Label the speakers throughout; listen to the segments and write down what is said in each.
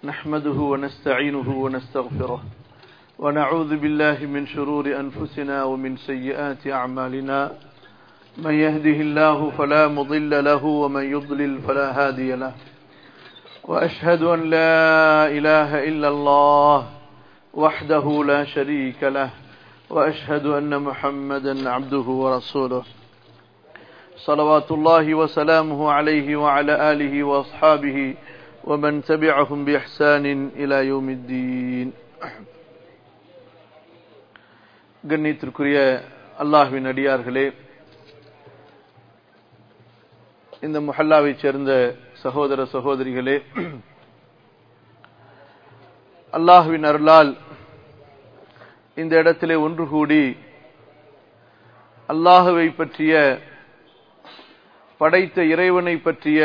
Speaker 1: نحمده ونستعينه ونستغفره ونعوذ بالله من شرور أنفسنا ومن سيئات أعمالنا من يهده الله فلا مضل له ومن يضلل فلا هادي له وأشهد أن لا إله إلا الله وحده لا شريك له وأشهد أن محمدا عبده ورسوله صلوات الله وسلامه عليه وعلى آله وأصحابه ومن تبعهم بإحسان إلى يوم الدين. கண்ணியத்திற்குரிய அல்லாஹ்வின் அடியார்களே, இந்த முஹல்லாவைச் சேர்ந்த சகோதர சகோதரிகளே, அல்லாஹ்வின் அருளால் இந்த இடத்திலே ஒன்று கூடி அல்லாஹ்வை பற்றிய, படைத்த இறைவனை பற்றிய,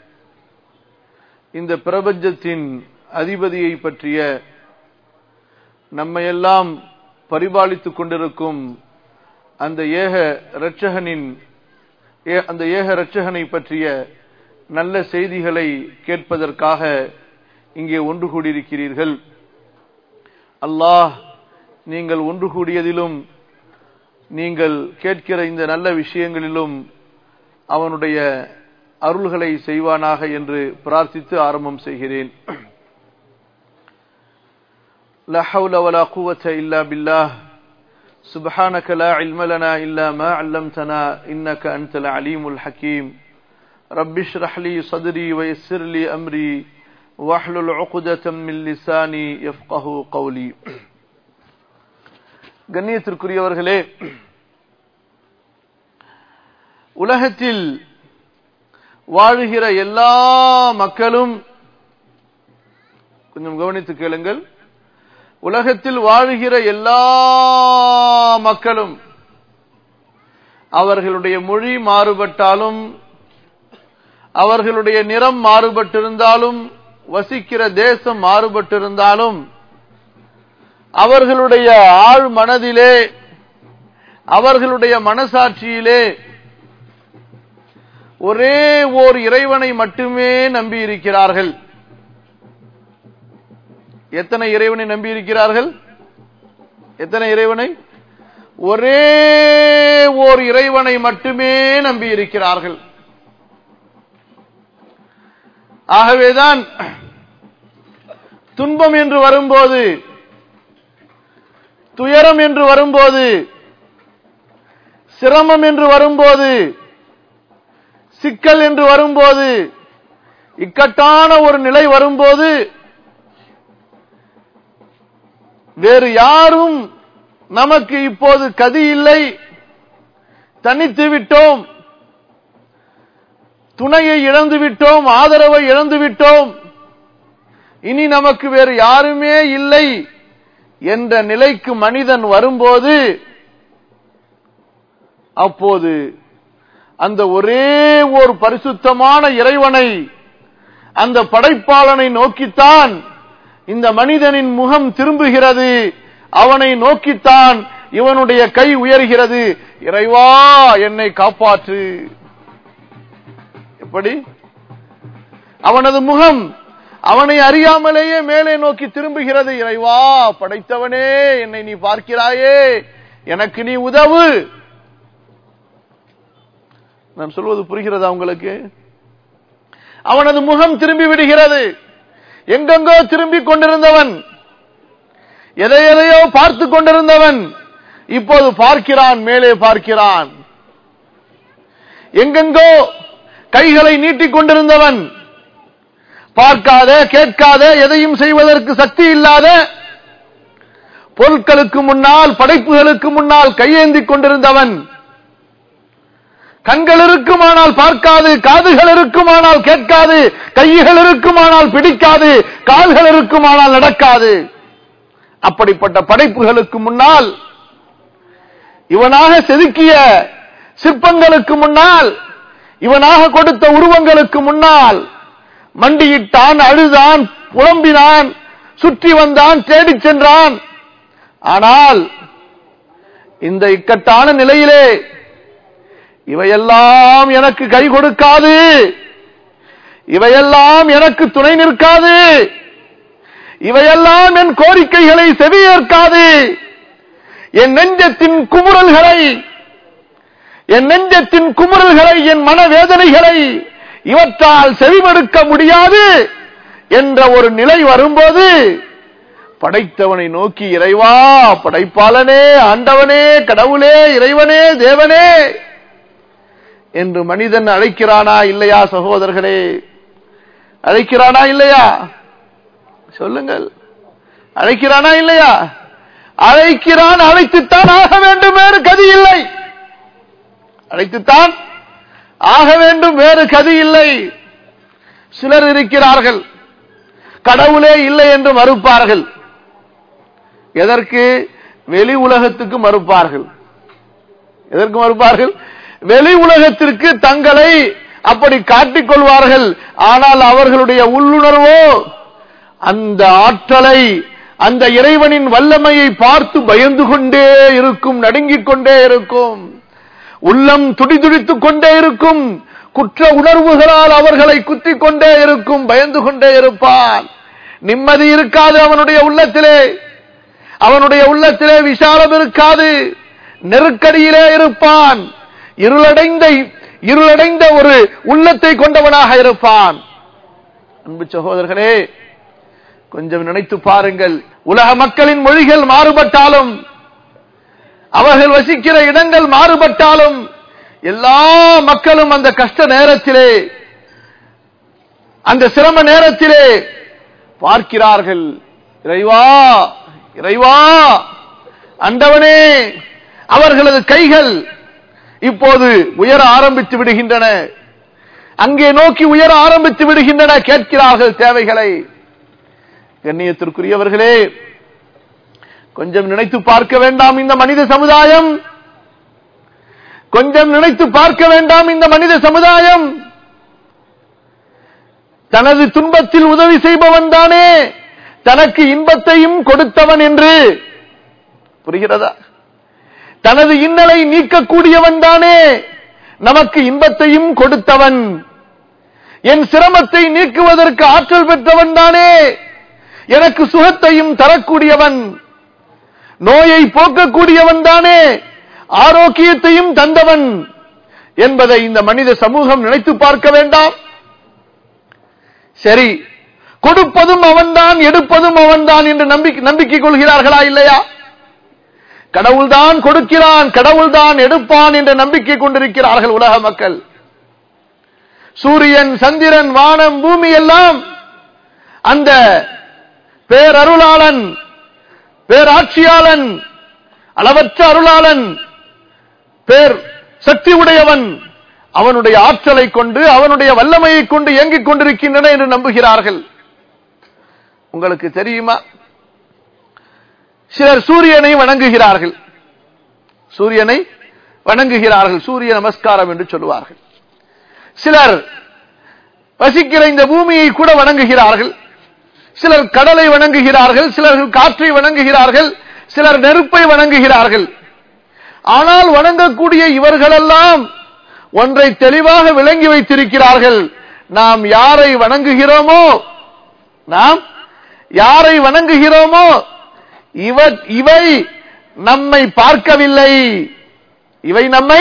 Speaker 1: இந்த பிரபஞ்சத்தின் அதிபதியை பற்றிய, நம்மையெல்லாம் பரிபாலித்துக் கொண்டிருக்கும் அந்த ஏக இரட்சகனை பற்றிய நல்ல செய்திகளை கேட்பதற்காக இங்கே ஒன்று கூடியிருக்கிறீர்கள். அல்லாஹ் நீங்கள் ஒன்று கூடியதிலும் நீங்கள் கேட்கிற இந்த நல்ல விஷயங்களிலும் அவனுடைய அருள்களை செய்வானாக என்று பிரார்த்தித்து ஆரம்பம் செய்கிறேன். லா ஹவ்ல வலா குவத இல்லா பில்லாஹ் சுப்ஹானக லா இல்ம லனா இல்லா மா அல்லம்தனா இன்னக அன்தல் அலீமுல் ஹகீம். ரப்பி ஷ்ரஹ் லி ஸத்ரி வ யஸ்ஸிர் லி அம்ரி வஹ்லுல் உக்ததம் மின் லிசானி யஃப்கஹு கௌலி. கண்ணியத்திற்குரியவர்களே, உலகத்தில் வாழுகிற எல்லா மக்களும், கொஞ்சம் கவனித்து கேளுங்கள், உலகத்தில் வாழுகிற எல்லா மக்களும் அவர்களுடைய மொழி மாறுபட்டாலும், அவர்களுடைய நிறம் மாறுபட்டிருந்தாலும், வசிக்கிற தேசம் மாறுபட்டிருந்தாலும், அவர்களுடைய ஆழ் மனதிலே, அவர்களுடைய மனசாட்சியிலே ஒரே ஓர் இறைவனை மட்டுமே நம்பி இருக்கிறார்கள். எத்தனை இறைவனை நம்பி இருக்கிறார்கள்? எத்தனை இறைவனை? ஒரே ஓர் இறைவனை மட்டுமே நம்பி இருக்கிறார்கள். ஆகவேதான் துன்பம் என்று வரும்போது, துயரம் என்று வரும்போது, சிரமம் என்று வரும்போது, சிக்கல் என்று வரும்போது, இக்கட்டான ஒரு நிலை வரும்போது, வேறு யாரும் நமக்கு இப்போது கதி இல்லை, தனித்து விட்டோம், துணையை இழந்து விட்டோம், ஆதரவை இழந்து விட்டோம், இனி நமக்கு வேறு யாருமே இல்லை என்ற நிலைக்கு மனிதன் வரும்போது, அப்போது அந்த ஒரே ஒரு பரிசுத்தமான இறைவனை, அந்த படைப்பாளனை நோக்கித்தான் இந்த மனிதனின் முகம் திரும்புகிறது. அவனை நோக்கித்தான் இவனுடைய கை உயர்கிறது. இறைவா, என்னை காப்பாற்று. எப்படி? அவனது முகம் அவனை அறியாமலேயே மேலே நோக்கி திரும்புகிறது. இறைவா, படைத்தவனே, என்னை நீ பார்க்கிறாயே, எனக்கு நீ உதவு. நான் சொல்வது புரிகிறதா உங்களுக்கு? அவனது முகம் திரும்பி விடுகிறது. எங்கெங்கோ திரும்பிக் கொண்டிருந்தவன், எதையோ பார்த்து கொண்டிருந்தவன் இப்போது பார்க்கிறான், மேலே பார்க்கிறான். எங்கெங்கோ கைகளை நீட்டிக் கொண்டிருந்தவன், பார்க்காத, கேட்காத, எதையும் செய்வதற்கு சக்தி இல்லாத, பொருட்களுக்கு முன்னால், படைப்புகளுக்கு முன்னால் கையேந்திக் கொண்டிருந்தவன், கண்கள் இருக்குமானால் பார்க்காது, காதுகள் இருக்குமானால் கேட்காது, கைகள் இருக்குமானால் பிடிக்காது, கால்கள் இருக்குமானால் நடக்காது, அப்படிப்பட்ட படைப்புகளுக்கு முன்னால், இவனாக செதுக்கிய சிற்பங்களுக்கு முன்னால், இவனாக கொடுத்த உருவங்களுக்கு முன்னால் மண்டியிட்டான், அழுதான், புலம்பினான், சுற்றி வந்தான், தேடிச் சென்றான். ஆனால் இந்த இக்கட்டான நிலையிலே இவையெல்லாம் எனக்கு கை கொடுக்காது, இவையெல்லாம் எனக்கு துணை நிற்காது, இவையெல்லாம் என் கோரிக்கைகளை செவியேற்காது. என் நெஞ்சத்தின் குமுறல்களை, என் மனவேதனைகளை இவற்றால் செவிமடுக்க முடியாது என்ற ஒரு நிலை வரும்போது படைத்தவனை நோக்கி, இறைவா, படைப்பாளனே, ஆண்டவனே, கடவுளே, இறைவனே, தேவனே என்று மனிதன் அழைக்கிறானா இல்லையா? சகோதரர்களே, அழைக்கிறானா இல்லையா? சொல்லுங்கள், அழைக்கிறானா இல்லையா? அழைக்கிறான். அழைத்துத்தான் ஆக வேண்டும், வேறு கதி இல்லை. அழைத்துத்தான் ஆக வேண்டும், வேறு கதி இல்லை. சிலர் இருக்கிறார்கள், கடவுளே இல்லை என்று மறுப்பார்கள். எதற்கு? வெளி உலகத்துக்கு மறுப்பார்கள். எதற்கு மறுப்பார்கள்? வெளி உலகத்திற்கு தங்களை அப்படி காட்டிக் கொள்வார்கள். ஆனால் அவர்களுடைய உள்ளுணர்வோ அந்த ஆற்றலை, அந்த இறைவனின் வல்லமையை பார்த்து பயந்து கொண்டே இருக்கும், நடுங்கிக் கொண்டே இருக்கும், உள்ளம் துடிதுடித்துக் கொண்டே இருக்கும், குற்ற உணர்வுகளால் அவர்களை குத்திக் கொண்டே இருக்கும், பயந்து கொண்டே இருப்பான். நிம்மதி இருக்காது அவனுடைய உள்ளத்திலே. அவனுடைய உள்ளத்திலே விசாலம் இருக்காது, நெருக்கடியிலே இருப்பான், இருளடைந்த ஒரு உள்ளத்தை கொண்டவனாக இருப்பான். அன்பு சகோதரர்களே, கொஞ்சம் நினைத்து பாருங்கள். உலக மக்களின் மொழிகள் மாறுபட்டாலும், அவர்கள் வசிக்கிற இடங்கள் மாறுபட்டாலும், எல்லா மக்களும் அந்த கஷ்ட நேரத்திலே, அந்த சிரம நேரத்திலே பார்க்கிறார்கள், இறைவா, இறைவா, ஆண்டவனே. அவர்களது கைகள் இப்போது உயர ஆரம்பித்து விடுகின்றன, அங்கே நோக்கி உயர ஆரம்பித்து விடுகின்றன, கேட்கிறார்கள் தேவைகளை. கண்ணியத்திற்குரியவர்களே, கொஞ்சம் நினைத்து பார்க்க வேண்டாம் இந்த மனித சமுதாயம்? கொஞ்சம் நினைத்து பார்க்க வேண்டாம் இந்த மனித சமுதாயம்? தனது துன்பத்தில் உதவி செய்பவன் தானே தனக்கு இன்பத்தையும் கொடுத்தவன் என்று புரிகிறதா? தனது இன்னலை நீக்கக்கூடியவன் தானே நமக்கு இன்பத்தையும் கொடுத்தவன். என் சிரமத்தை நீக்குவதற்கு ஆற்றல் பெற்றவன் தானே எனக்கு சுகத்தையும் தரக்கூடியவன். நோயை போக்கக்கூடியவன் தானே ஆரோக்கியத்தையும் தந்தவன் என்பதை இந்த மனித சமூகம் நினைத்து பார்க்க வேண்டாம்? சரி, கொடுப்பதும் அவன்தான், எடுப்பதும் அவன்தான் என்று நம்பிக்கை கொள்கிறார்களா இல்லையா? கடவுள்தான் கொடுக்கிறான், கடவுள்தான் எடுப்பான் என்ற நம்பிக்கை கொண்டிருக்கிறார்கள் உலக மக்கள். சூரியன், சந்திரன், வானம், பூமி எல்லாம் அந்த பேரருளாளன், பேராட்சியாளன், அளவற்ற அருளாளன், பேர் சக்தி உடையவன், அவனுடைய ஆற்றலை கொண்டு, அவனுடைய வல்லமையை கொண்டு இயங்கிக் கொண்டிருக்கின்றன என்று நம்புகிறார்கள். உங்களுக்கு தெரியுமா, சிலர் சூரியனை வணங்குகிறார்கள். சூரியனை வணங்குகிறார்கள், சூரிய நமஸ்காரம் என்று சொல்லுவார்கள். சிலர் வசிக்கிற இந்த பூமியை கூட வணங்குகிறார்கள். சிலர் கடலை வணங்குகிறார்கள், சிலர் காற்றை வணங்குகிறார்கள், சிலர் நெருப்பை வணங்குகிறார்கள். ஆனால் வணங்கக்கூடிய இவர்களெல்லாம் ஒன்றை தெளிவாக விளங்கி வைத்திருக்கிறார்கள். நாம் யாரை வணங்குகிறோமோ, இவை நம்மை பார்க்கவில்லை, இவை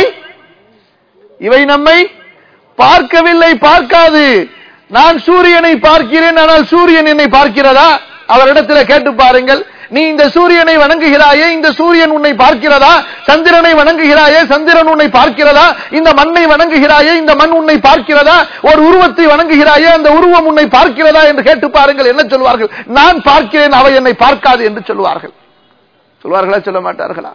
Speaker 1: நம்மை பார்க்கவில்லை, பார்க்காது. நான் சூரியனை பார்க்கிறேன், ஆனால் சூரியன் என்னை பார்க்கிறதா? அவரிடத்தில் கேட்டு பாருங்கள். நீ இந்த சூரியனை வணங்குகிறாயே, இந்த சூரியன் உன்னை பார்க்கிறதா? சந்திரனை வணங்குகிறாயே, சந்திரன் உன்னை பார்க்கிறதா? இந்த மண்ணை வணங்குகிறாயே, இந்த மண் உன்னை பார்க்கிறதா? ஒரு உருவத்தை வணங்குகிறாயே, அந்த உருவம் உன்னை பார்க்கிறதா என்று கேட்டு பாருங்கள். என்ன சொல்வார்கள்? நான் பார்க்கிறேன், அவை என்னை பார்க்காது என்று சொல்வார்கள். சொல்வார்களா, சொல்ல மாட்டார்களா?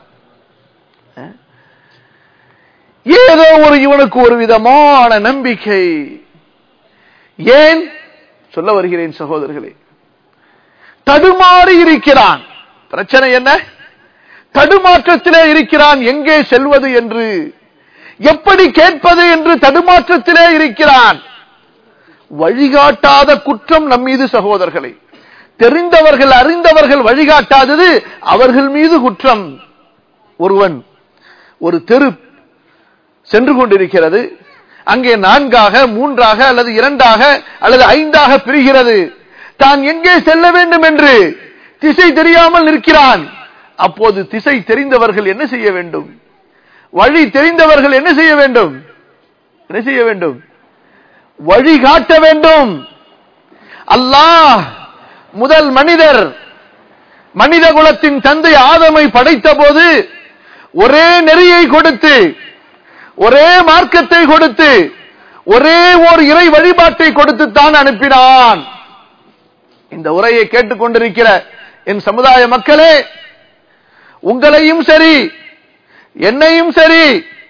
Speaker 1: ஏதோ ஒரு இவனுக்கு ஒரு விதமான நம்பிக்கை. ஏன் சொல்ல வருகிறேன் சகோதரர்களே, தடுமாறி இருக்கிறான். பிரச்சனை என்ன? தடுமாற்றத்திலே இருக்கிறான். எங்கே செல்வது என்று, எப்படி கேட்பது என்று தடுமாற்றத்திலே இருக்கிறான். வழிகாட்டாத குற்றம் நம் மீது சகோதரர்களே. தெரிந்தவர்கள், அறிந்தவர்கள் வழிகாட்டாதது அவர்கள் மீது குற்றம். ஒருவன் ஒரு தெரு சென்று கொண்டிருக்கிறது, அங்கே 4ஆக 3ஆக அல்லது 2ஆக அல்லது 5ஆக பிரிகிறது. தான் எங்கே செல்ல வேண்டும் என்று திசை தெரியாமல் நிற்கிறான். அப்போது திசை தெரிந்தவர்கள் என்ன செய்ய வேண்டும்? வழி தெரிந்தவர்கள் என்ன செய்ய வேண்டும்? என்ன செய்ய வேண்டும்? வழி காட்ட வேண்டும். அல்லாஹ் முதல் மனித குலத்தின் தந்தை ஆதமை படைத்த போது ஒரே நெறியை கொடுத்து, ஒரே மார்க்கத்தை கொடுத்து, ஒரே ஒரு இறை வழிபாட்டை கொடுத்து தான் அனுப்பினான். இந்த உரையை கேட்டுக்கொண்டிருக்கிற என் சமுதாய மக்களே, உங்களையும் சரி என்னையும் சரி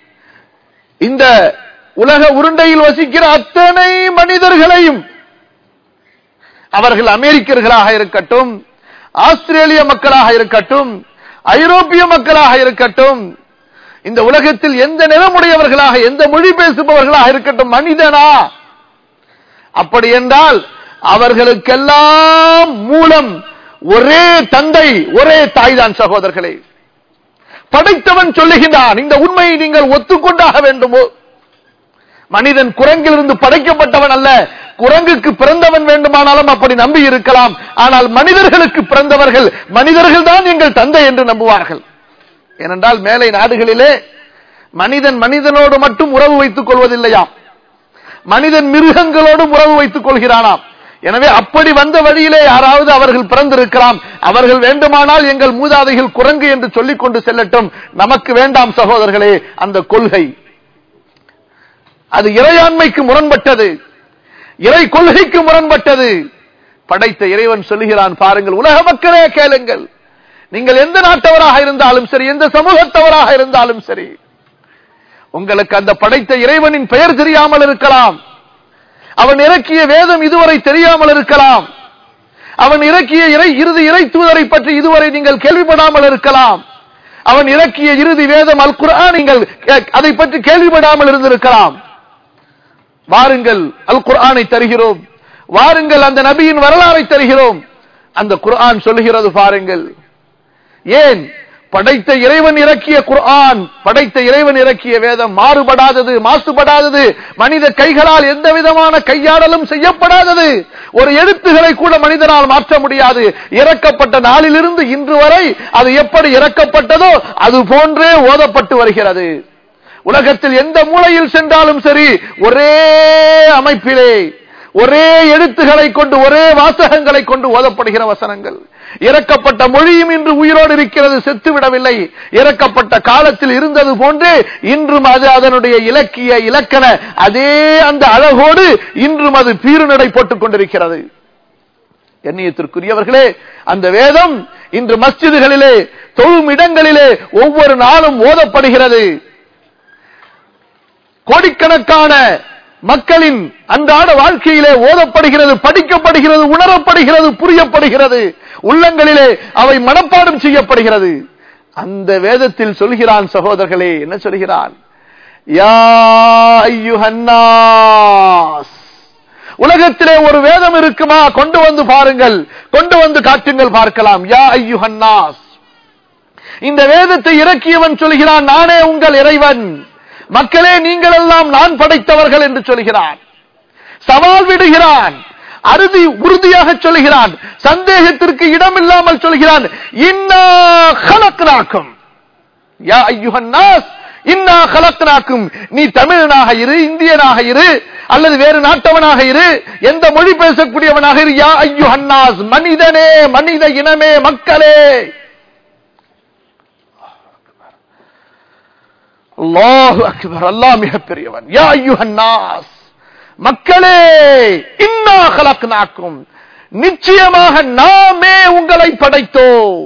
Speaker 1: இந்த உலக உருண்டையில் வசிக்கிற அத்தனை மனிதர்களையும், அவர்கள் அமெரிக்கர்களாக இருக்கட்டும், ஆஸ்திரேலிய மக்களாக இருக்கட்டும், ஐரோப்பிய மக்களாக இருக்கட்டும், இந்த உலகத்தில் எந்த நிறமுடையவர்களாக, எந்த மொழி பேசுபவர்களாக இருக்கட்டும், மனிதனா? அப்படி என்றால் அவர்களுக்கெல்லாம் மூலம் ஒரே தந்தை, ஒரே தாய்தான். சகோதரர்களே, படைத்தவன் சொல்லுகின்றான். இந்த உண்மையை நீங்கள் ஒத்துக்கொண்டாக வேண்டுமோ? மனிதன் குரங்கிலிருந்து படைக்கப்பட்டவன் அல்ல. குரங்குக்கு பிறந்தவன் வேண்டுமானாலும் அப்படி நம்பி இருக்கலாம். ஆனால் மனிதர்களுக்கு பிறந்தவர்கள், மனிதர்கள் தான் எங்கள் தந்தை என்று நம்புவார்கள். ஏனென்றால் மேலை நாடுகளிலே மனிதன் மனிதனோடு மட்டும் உறவு வைத்துக் கொள்வதில்லையாம், மனிதன் மிருகங்களோடும் உறவு வைத்துக் கொள்கிறானாம். எனவே அப்படி வந்த வழியிலே யாராவது அவர்கள் பிறந்திருக்கலாம். அவர்கள் வேண்டுமானால் எங்கள் மூதாதைகள் குரங்கு என்று சொல்லிக் கொண்டு செல்லட்டும், நமக்கு வேண்டாம் சகோதரர்களே. அந்த கொள்கை அது இறையாண்மைக்கு முரண்பட்டது, இறை கொள்கைக்கு முரண்பட்டது. படைத்த இறைவன் சொல்லுகிறான், பாருங்கள் உலக மக்களே கேளுங்கள், நீங்கள் எந்த நாட்டவராக இருந்தாலும் சரி, எந்த சமூகத்தவராக இருந்தாலும் சரி, உங்களுக்கு அந்த படைத்த இறைவனின் பெயர் தெரியாமல் இருக்கலாம், அவன் இறக்கிய வேதம் இதுவரை தெரியாமல் இருக்கலாம், அவன் இறக்கிய இறுதி இறை தூதரை பற்றி இதுவரை நீங்கள் கேள்விப்படாமல் இருக்கலாம், அவன் இறக்கிய இறுதி வேதம் அல் குர்ஆன் நீங்கள் அதை பற்றி கேள்விப்படாமல் இருந்திருக்கலாம். வாருங்கள், அல் குர்ஆனை தருகிறோம், வாருங்கள் அந்த நபியின் வரலாறை தருகிறோம். அந்த குர்ஆன் சொல்லுகிறது பாருங்கள். ஏன்? படைத்த இறைவன் இறக்கிய குர்ஆன், படைத்த இறைவன் இறக்கிய வேதம் மாறுபடாதது, மாசுபடாதது, மனித கைகளால் எந்த விதமான கையாடலும் செய்யப்படாதது, ஒரு எழுத்துக்களை கூட மனிதனால் மாற்ற முடியாது. இறக்கப்பட்ட நாளிலிருந்து இன்று வரை அது எப்படி இறக்கப்பட்டதோ அது போன்றே ஓதப்பட்டு வருகிறது. உலகத்தில் எந்த மூலையில் சென்றாலும் சரி, ஒரே அமைப்பிலே, ஒரே எழுத்துக்களை கொண்டு, ஒரே வாசகங்களை கொண்டு ஓதப்படுகிற வசனங்கள். இறக்கப்பட்ட மொழியும் இன்று உயிரோடு இருக்கிறது, செத்துவிடவில்லை. இறக்கப்பட்ட காலத்தில் இருந்தது போன்றே இன்றும் அது அதனுடைய இலக்கிய இலக்கண அதே அந்த அழகோடு இன்றும் அது பீறுநடை போட்டுக் கொண்டிருக்கிறது. கண்ணியத்திற்குரியவர்களே, அந்த வேதம் இன்று மஸ்ஜிதுகளிலே, தொழும் இடங்களிலே ஒவ்வொரு நாளும் ஓதப்படுகிறது. கோடிக்கணக்கான மக்களின் அன்றாட வாழ்க்கையிலே ஓதப்படுகிறது, படிக்கப்படுகிறது, உணரப்படுகிறது, புரியப்படுகிறது, உள்ளங்களிலே அவை மனப்பாடம் செய்யப்படுகிறது. அந்த வேதத்தில் சொல்கிறான் சகோதரர்களே, என்ன சொல்கிறான்? யா அய்யுஹன் நாஸ். உலகத்திலே ஒரு வேதம் இருக்குமா? கொண்டு வந்து பாருங்கள், கொண்டு வந்து காட்டுங்கள், பார்க்கலாம். யா அய்யுஹன் நாஸ். இந்த வேதத்தை இறக்கியவன் சொல்கிறான், நானே உங்கள் இறைவன், மக்களே நீங்கள் எல்லாம் நான் படைத்தவர்கள் என்று சொல்கிறான். சவால் விடுகிறான், உறுதியாக சொல்கிறான், சந்தேகத்திற்கு இடமில்லாமல் சொல்கிறான். இன்னா கலக்னாக்கும், யா அய்யுஹன் நாஸ் இன்னா கலக்னாக்கும். நீ தமிழனாக இரு, இந்தியனாக இரு, அல்லது வேறு நாட்டவனாக இரு, எந்த மொழி பேசக்கூடியவனாக இரு, யா அய்யுஹன் நாஸ், மனிதனே, மனித இனமே, மக்களே. அல்லாஹு அக்பர், அல்லாஹ் மிக பெரியவன். யா அய்யுஹன் நாஸ், மக்களே, இன்னா கலக்னாக்கும், நிச்சயமாக நாமே உங்களை படைத்தோம்.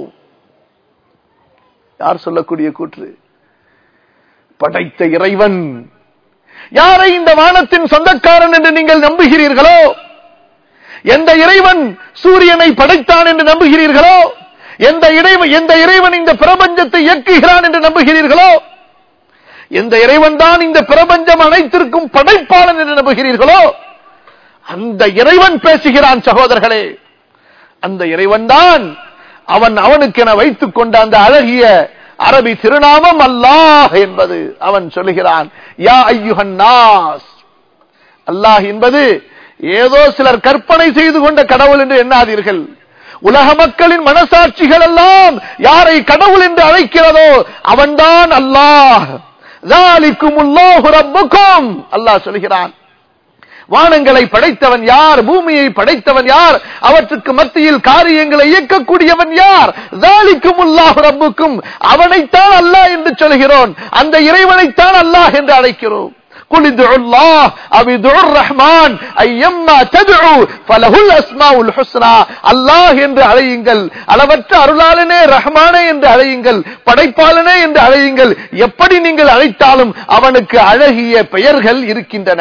Speaker 1: யார் சொல்லக்கூடிய கூற்று? படைத்த இறைவன். யாரை இந்த வானத்தின் சொந்தக்காரன் என்று நீங்கள் நம்புகிறீர்களோ, எந்த இறைவன் சூரியனை படைத்தான் என்று நம்புகிறீர்களோ, எந்த இறைவன் இந்த பிரபஞ்சத்தை இயக்குகிறான் என்று நம்புகிறீர்களோ, எந்த இறைவன் தான் இந்த பிரபஞ்சம் அனைத்திற்கும் படைப்பாளன் என்று நம்புகிறீர்களோ, அந்த இறைவன் பேசுகிறான் சகோதரர்களே. அந்த இறைவன் தான் அவனுக்கென வைத்துக் கொண்ட அந்த அழகிய அரபி திருநாமம் அல்லாஹ் என்பது. அவன் சொல்லுகிறான், யா அய்யுஹன் நாஸ். அல்லாஹ் என்பது ஏதோ சிலர் கற்பனை செய்து கொண்ட கடவுள் என்று எண்ணாதீர்கள். உலக மக்களின் மனசாட்சிகள் எல்லாம் யாரை கடவுள் என்று அழைக்கிறதோ அவன்தான் அல்லாஹ். ஸாலிகுமுல்லாஹு ரப்புக்கும், அல்லாஹ் சொல்கிறான். வானங்களை படைத்தவன் யார், பூமியை படைத்தவன் யார், அவற்றுக்கு மத்தியில் காரியங்களை இயக்கக்கூடியவன் யார்? ஸாலிகுமுல்லாஹு ரப்புக்கும், அவனைத்தான் அல்லாஹ் என்று சொல்கிறோம். அந்த இறைவனைத்தான் அல்லாஹ் என்று அழைக்கிறோம். குல் இதுல்லாஹ் அவ் இதுர் ரஹ்மான் ஐயம்மா ததுஉ ஃபலஹுல் அஸ்மாஉல் ஹுஸ்னா, அல்லாஹ் என்று அழையுங்கள், அளவற்ற அருளாளனே ரஹ்மானே என்று அழையுங்கள், படைப்பாளனே என்று அழையுங்கள். எப்படி நீங்கள் அழைத்தாலும் அவனுக்கு அழகிய பெயர்கள் இருக்கின்றன.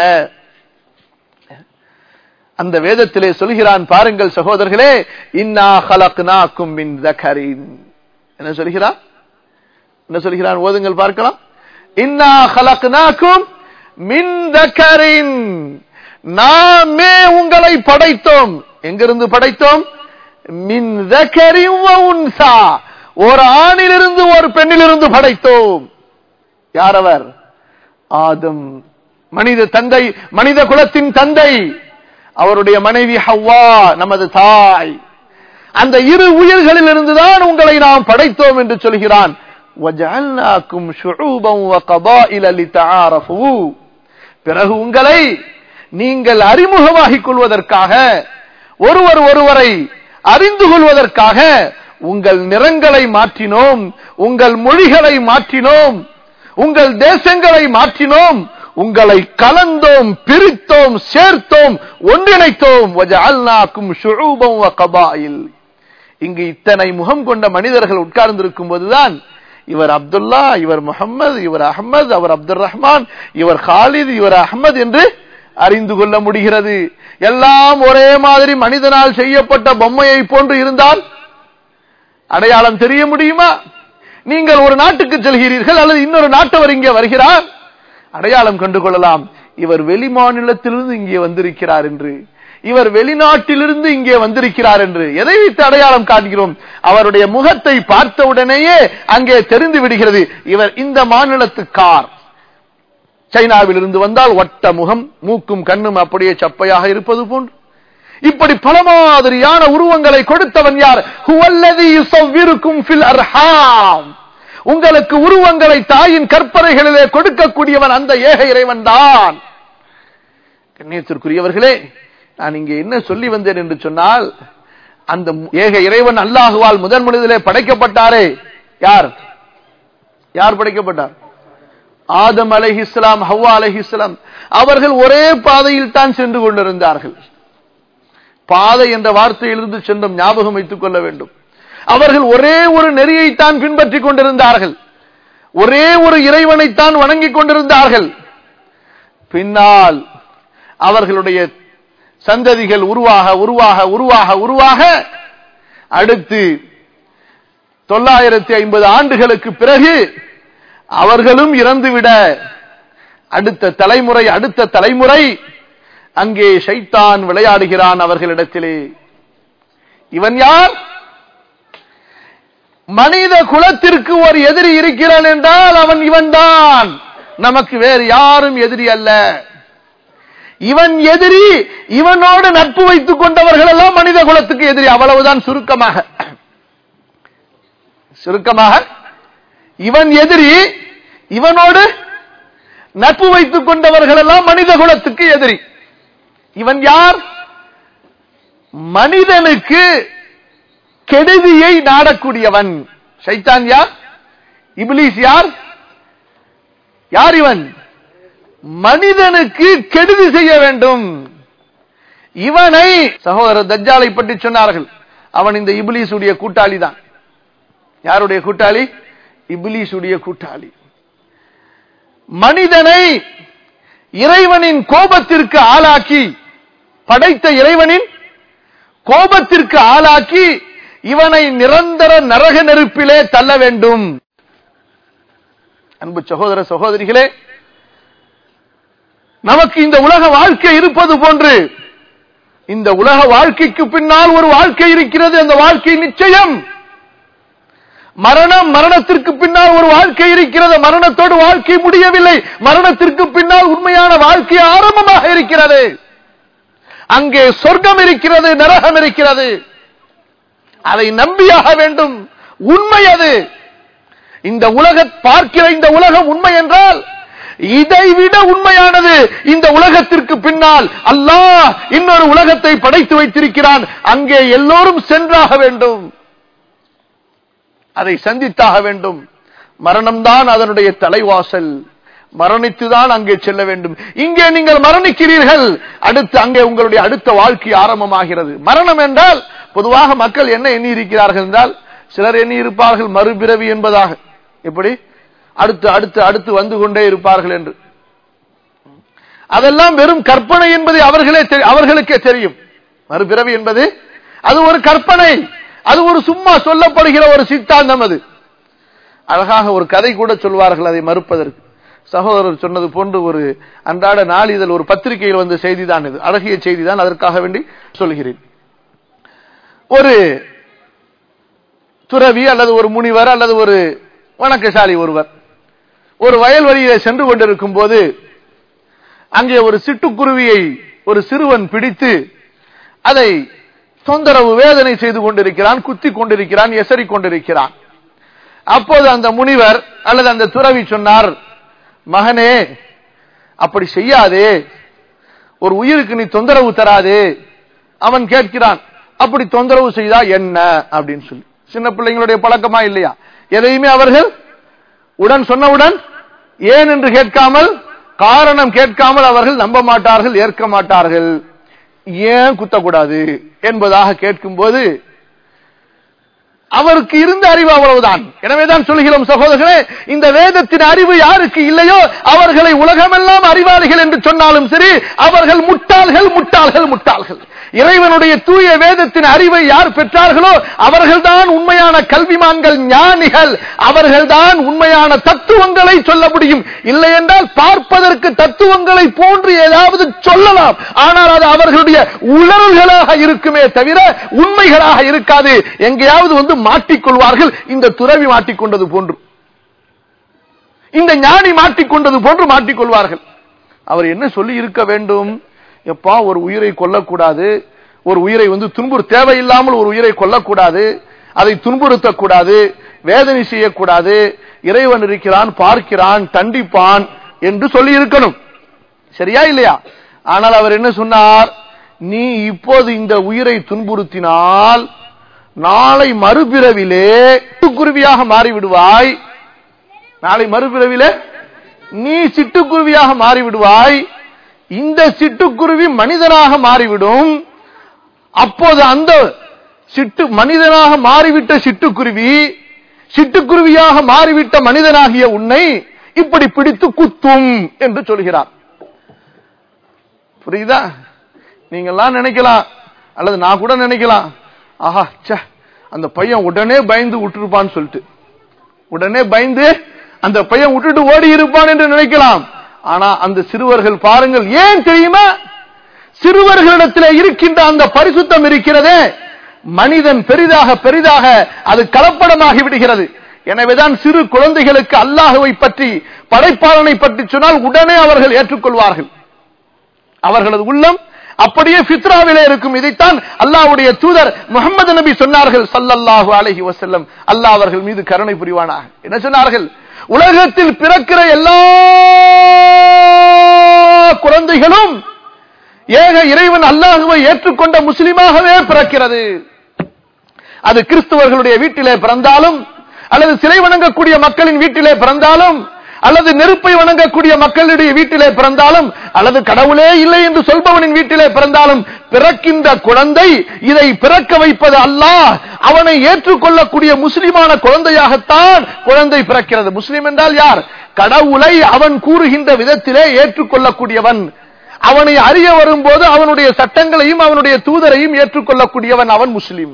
Speaker 1: அந்த வேதத்திலே சொல்கிறான் பாருங்கள் சகோதரர்களே, இன்னா ஹலக்னாக்கும் மின் ஸகரின். என்ன சொல்கிறான்? என்ன சொல்கிறான்? ஓதுங்கள் பார்க்கலாம். இன்னா ஹலக்னாக்கும் மின் ஸகரின், நாமே உங்களை படைத்தோம். எங்கிருந்து படைத்தோம்? மின் ஸகரின் வ உன்ஸா, ஒரு ஆணிலிருந்து ஒரு பெண்ணிலிருந்து படைத்தோம். யார் அவர்? ஆதம், மனித தந்தை, மனித குலத்தின் தந்தை. அவருடைய மனைவி ஹவ்வா நமது தாய். அந்த இரு உயிர்களில் இருந்துதான் உங்களை நாம் படைத்தோம் என்று சொல்கிறான். வஜஅல்னாக்கும் ஷுஊபன் வ கபாயில லிதஆரஃபு, பிறகு உங்களை நீங்கள் அறிமுகமாகிக் கொள்வதற்காக, ஒருவர் ஒருவரை அறிந்து கொள்வதற்காக உங்கள் நிறங்களை மாற்றினோம், உங்கள் மொழிகளை மாற்றினோம், உங்கள் தேசங்களை மாற்றினோம், உங்களை கலந்தோம், பிரித்தோம், சேர்த்தோம், ஒன்றிணைத்தோம். வஜஅல்னாக்கும் ஷுஊபன் வ கபாயில். இங்கு இத்தனை முகம் கொண்ட மனிதர்கள் உட்கார்ந்திருக்கும் போதுதான் இவர் அப்துல்லா, இவர் முஹம்மது, இவர் அஹ்மத், அவர் அப்துல் ரஹ்மான், இவர் காலித், இவர் அஹ்மத் என்று அறிந்து கொள்ள முடிகிறது. எல்லாம் ஒரே மாதிரி மனிதனால் செய்யப்பட்ட பொம்மையை போன்று இருந்தால் அடையாளம் தெரிய முடியுமா? நீங்கள் ஒரு நாட்டுக்கு செல்கிறீர்கள் அல்லது இன்னொரு நாட்டவர் இங்கே வருகிறார், அடையாளம் கண்டு கொள்ளலாம். இவர் வெளி மாநிலத்திலிருந்து இங்கே வந்திருக்கிறார் என்று, இவர் வெளிநாட்டிலிருந்து இங்கே வந்திருக்கிறார் என்று. எதை வைத்து அடையாளம் காண்கிறோம்? அவருடைய முகத்தை பார்த்தவுடனேயே அங்கே தெரிந்து விடுகிறது, இவர் இந்த மாநிலத்துக்கார். சைனாவில் இருந்து வந்தால் வட்ட முகம், மூக்கும் கண்ணும் அப்படியே சப்பையாக இருப்பது போன்று இப்படி பல மாதிரியான உருவங்களை கொடுத்தவன் யார்? ஹுவல்லதி யுஸவ்விருக்கும் ஃபில் அர்ஹாம், உங்களுக்கு உருவங்களை தாயின் கற்பனைகளிலே கொடுக்கக்கூடியவன் அந்த ஏக இறைவன் தான். கண்ணியத்திற்குரியவர்களே, நான் இங்கே என்ன சொல்லி வந்தேன் என்று சொன்னால், அந்த ஏக இறைவன் அல்லாஹுவால் முதன் முதலிலே படைக்கப்பட்டாரே, யார் யார் படைக்கப்பட்டார்? ஆதம் அலைஹிஸ்ஸலாம், ஹவ்வா அலைஹிஸ்ஸலாம். அவர்கள் ஒரே பாதையில் தான் சென்று கொண்டிருந்தார்கள். பாதை என்ற வார்த்தையிலிருந்து சென்றும் ஞாபகம் வைத்துக் கொள்ள வேண்டும். அவர்கள் ஒரே ஒரு நெறியைத்தான் பின்பற்றிக் கொண்டிருந்தார்கள், ஒரே ஒரு இறைவனைத்தான் வணங்கிக் கொண்டிருந்தார்கள். பின்னால் அவர்களுடைய சந்ததிகள் உருவாக உருவாக உருவாக உருவாக அடுத்து 950 ஆண்டுகளுக்கு பிறகு அவர்களும் இறந்துவிட அடுத்த தலைமுறை அங்கே ஷைத்தான் விளையாடுகிறான் அவர்களிடத்திலே. இவன் யார்? மனித குலத்திற்கு ஒரு எதிரி இருக்கிறான் என்றால் அவன் இவன்தான். நமக்கு வேறு யாரும் எதிரி அல்ல. இவன் எதிரி. இவனோடு நட்பு வைத்துக் கொண்டவர்கள் எல்லாம் மனித குலத்துக்கு எதிரி. அவ்வளவுதான். சுருக்கமாக இவன் எதிரி, இவனோடு நட்பு வைத்துக் கொண்டவர்கள் எல்லாம் மனித குலத்துக்கு எதிரி. இவன் யார்? மனிதனுக்கு கெடுதியை நாடக்கூடியவன். ஷைத்தான் யார்? இப்லீஸ் யார்? யார் இவன்? மனிதனுக்கு கெடுதி செய்ய வேண்டும். இவனை சகோதரர் தஜ்ஜாலை பற்றி சொன்னார்கள். அவன் இந்த இப்லீசுடைய கூட்டாளி தான். யாருடைய கூட்டாளி? இப்லீசுடைய கூட்டாளி. மனிதனை இறைவனின் கோபத்திற்கு ஆளாக்கி, படைத்த இறைவனின் கோபத்திற்கு ஆளாக்கி இவனை நிரந்தர நரக நெருப்பிலே தள்ள வேண்டும். அன்பு சகோதர சகோதரிகளே, நமக்கு இந்த உலக வாழ்க்கை இருப்பது போன்று இந்த உலக வாழ்க்கைக்கு பின்னால் ஒரு வாழ்க்கை இருக்கிறது. அந்த வாழ்க்கை நிச்சயம். மரணத்திற்கு பின்னால் ஒரு வாழ்க்கை இருக்கிறது. மரணத்தோடு வாழ்க்கை முடியவில்லை. மரணத்திற்கு பின்னால் உண்மையான வாழ்க்கை ஆரம்பமாக இருக்கிறது. அங்கே சொர்க்கம் இருக்கிறது, நரகம் இருக்கிறது. அதை நம்பியாக வேண்டும். உண்மை அது. இந்த பார்க்கிற இந்த உலகம் உண்மை என்றால் இதைவிட உண்மையானது இந்த உலகத்திற்கு பின்னால் அல்லாஹ் இன்னொரு உலகத்தை படைத்து வைத்திருக்கிறான். அங்கே எல்லோரும் சென்றாக வேண்டும், அதை சந்தித்தாக வேண்டும். மரணம்தான் அதனுடைய தலைவாசல். மரணித்துதான் அங்கே செல்ல வேண்டும். இங்கே நீங்கள் மரணிக்கிறீர்கள், அடுத்து அங்கே உங்களுடைய அடுத்த வாழ்க்கை ஆரம்பமாகிறது. மரணம் என்றால் பொதுவாக மக்கள் என்ன எண்ணி இருக்கிறார்கள் என்றால், சிலர் எண்ணி இருப்பார்கள் மறுபிறவி என்பதாக. எப்படி அடுத்து அடுத்து அடுத்து வந்து கொண்டே இருப்பார்கள் என்று. அதெல்லாம் வெறும் கற்பனை என்பது அவர்களுக்கே தெரியும். மறுபிறவி என்பது அது ஒரு கற்பனை, அது ஒரு சும்மா சொல்லப்படுகிற ஒரு சித்தாந்தம். அது அழகாக ஒரு கதை கூட சொல்வார்கள் அதை மறுப்பதற்கு. சகோதரர் சொன்னது போன்று ஒரு அன்றாட நாளிதழ் ஒரு பத்திரிகையில் வந்த செய்திதான் இது, அழகிய செய்திதான், அதற்காக வேண்டி சொல்கிறேன். ஒரு துறவி அல்லது ஒரு முனிவர் அல்லது ஒரு வணக்கசாலி ஒருவர் ஒரு வயல்வெளியிலே சென்று கொண்டிருக்கும் போது அங்கே ஒரு சிட்டுக்குருவியை ஒரு சிறுவன் பிடித்து அதை தொந்தரவு வேதனை செய்து கொண்டிருக்கிறான், குத்தி கொண்டிருக்கிறான், எசறி கொண்டிருக்கிறான். அப்போது அந்த முனிவர் அல்லது அந்த துறவி சொன்னார், மகனே அப்படி செய்யாதே, ஒரு உயிருக்கு நீ தொந்தரவு தராதே. அவன் கேட்கிறான், அப்படி தொந்தரவு செய்தா என்ன அப்படின்னு சொல்லி. சின்ன பிள்ளைங்களுடைய பழக்கமா இல்லையா? எதையுமே அவர்கள் சொன்னவுடன் ஏன் என்று கேட்காமல், காரணம் கேட்காமல் அவர்கள் நம்ப மாட்டார்கள், ஏற்க மாட்டார்கள். ஏன் குத்தக்கூடாது என்பதாக கேட்கும் போது அவருக்கு இருந்த அறிவு அவ்வளவுதான். எனவேதான் சொல்கிறோம் சகோதரர்களே, இந்த வேதத்தின் அறிவு யாருக்கு இல்லையோ அவர்களை உலகமெல்லாம் அறிவாளிகள் என்று சொன்னாலும் சரி, அவர்கள் முட்டாள்கள் முட்டாள்கள் முட்டாள்கள். இறைவனுடைய தூய வேதத்தின் அறிவை யார் பெற்றார்களோ அவர்கள்தான் உண்மையான கல்விமான்கள், ஞானிகள். அவர்கள்தான் உண்மையான தத்துவங்களை சொல்ல முடியும். இல்லை என்றால் பார்ப்பதற்கு தத்துவங்களை போன்று ஏதாவது சொல்லலாம், ஆனால் அது அவர்களுடைய உணர்வுகளாக இருக்குமே தவிர உண்மைகளாக இருக்காது. எங்கேயாவது மாட்டிக்கொள்வார்கள். இந்த துறவி மாட்டிக்கொண்டது போன்று, இந்த ஞானி மாட்டிக்கொண்டது போன்று மாட்டிக்கொள்வார்கள். அவர் என்ன சொல்லி இருக்க வேண்டும்? எப்பா, ஒரு உயிரை கொல்லக்கூடாது, ஒரு உயிரை தேவையில்லாமல் ஒரு உயிரை கொல்லக்கூடாது, அதை துன்புறுத்தக்கூடாது, வேதனை செய்யக்கூடாது. இறைவன் இருக்கிறான், பார்க்கிறான், தண்டிப்பான் என்று சொல்லி இருக்கணும். சரியா இல்லையா? ஆனால் அவர் என்ன சொன்னார்? நீ இப்போது இந்த உயிரை துன்புறுத்தினால் நாளை மறுபிறவிலே சிட்டுக்குருவியாக மாறிவிடுவாய். நாளை மறுபிறவிலே நீ சிட்டுக்குருவியாக மாறிவிடுவாய். இந்த சிட்டுக்குருவி மனிதனாக மாறிவிடும். அப்போது அந்த மனிதனாக மாறிவிட்ட சிட்டுக்குருவி சிட்டுக்குருவியாக மாறிவிட்ட மனிதனாகிய உன்னை இப்படி பிடித்து குத்தும் என்று சொல்கிறார். புரியுதா? நீங்கெல்லாம் நினைக்கலாம், அல்லது நான் கூட நினைக்கலாம், ஆஹா அந்த பையன் உடனே பயந்து விட்டுருப்பான்னு சொல்லிட்டு, உடனே பயந்து அந்த பையன் விட்டுட்டு ஓடி இருப்பான் என்று நினைக்கலாம். ஆனா அந்த சிறுவர்கள் பாருங்கள், ஏன் தெரியுமா? சிறுவர்களிடத்தில் இருக்கின்ற அந்த பரிசுத்தம் இருக்கிறதே, மனிதன் பெரிதாக பெரிதாக அது கலப்படமாகி விடுகிறது. எனவேதான் சிறு குழந்தைகளுக்கு அல்லாஹ்வை பற்றி, படைப்பாளனை பற்றி சொன்னால் உடனே அவர்கள் ஏற்றுக்கொள்வார்கள். அவர்களது உள்ளம் அப்படியே ஃபித்ராவிலே இருக்கும். இதைத்தான் அல்லாஹ்வுடைய தூதர் முஹம்மது நபி சொன்னார்கள் ஸல்லல்லாஹு அலைஹி வஸல்லம். அல்லாஹ் அவர்கள் மீது கருணை புரிவானாக. என்ன சொன்னார்கள்? உலகத்தில் பிறக்கிற எல்லா குழந்தைகளும் ஏக இறைவன் அல்லாஹ்வை ஏற்றுக்கொண்ட முஸ்லிமாகவே பிறக்கிறது. அது கிறிஸ்தவர்களுடைய வீட்டிலே பிறந்தாலும், அல்லது சிலை வணங்கக்கூடிய மக்களின் வீட்டிலே பிறந்தாலும், அல்லது நெருப்பை வணங்கக்கூடிய மக்களுடைய வீட்டிலே பிறந்தாலும், அல்லது கடவுளே இல்லை என்று சொல்பவனின் வீட்டிலே பிறந்தாலும், பிறக்கின்ற குழந்தை இதை பிறக்க வைப்பது அல்லாஹ். அவனை ஏற்றுக்கொள்ளக்கூடிய முஸ்லிமான குழந்தையாகத்தான் குழந்தை பிறக்கிறது. முஸ்லிம் என்றால் யார்? கடவுளை அவன் கூறுகின்ற விதத்திலே ஏற்றுக்கொள்ளக்கூடியவன். அவனை அறிய வரும்போது அவனுடைய சட்டங்களையும் அவனுடைய தூதரையும் ஏற்றுக்கொள்ளக்கூடியவன், அவன் முஸ்லிம்.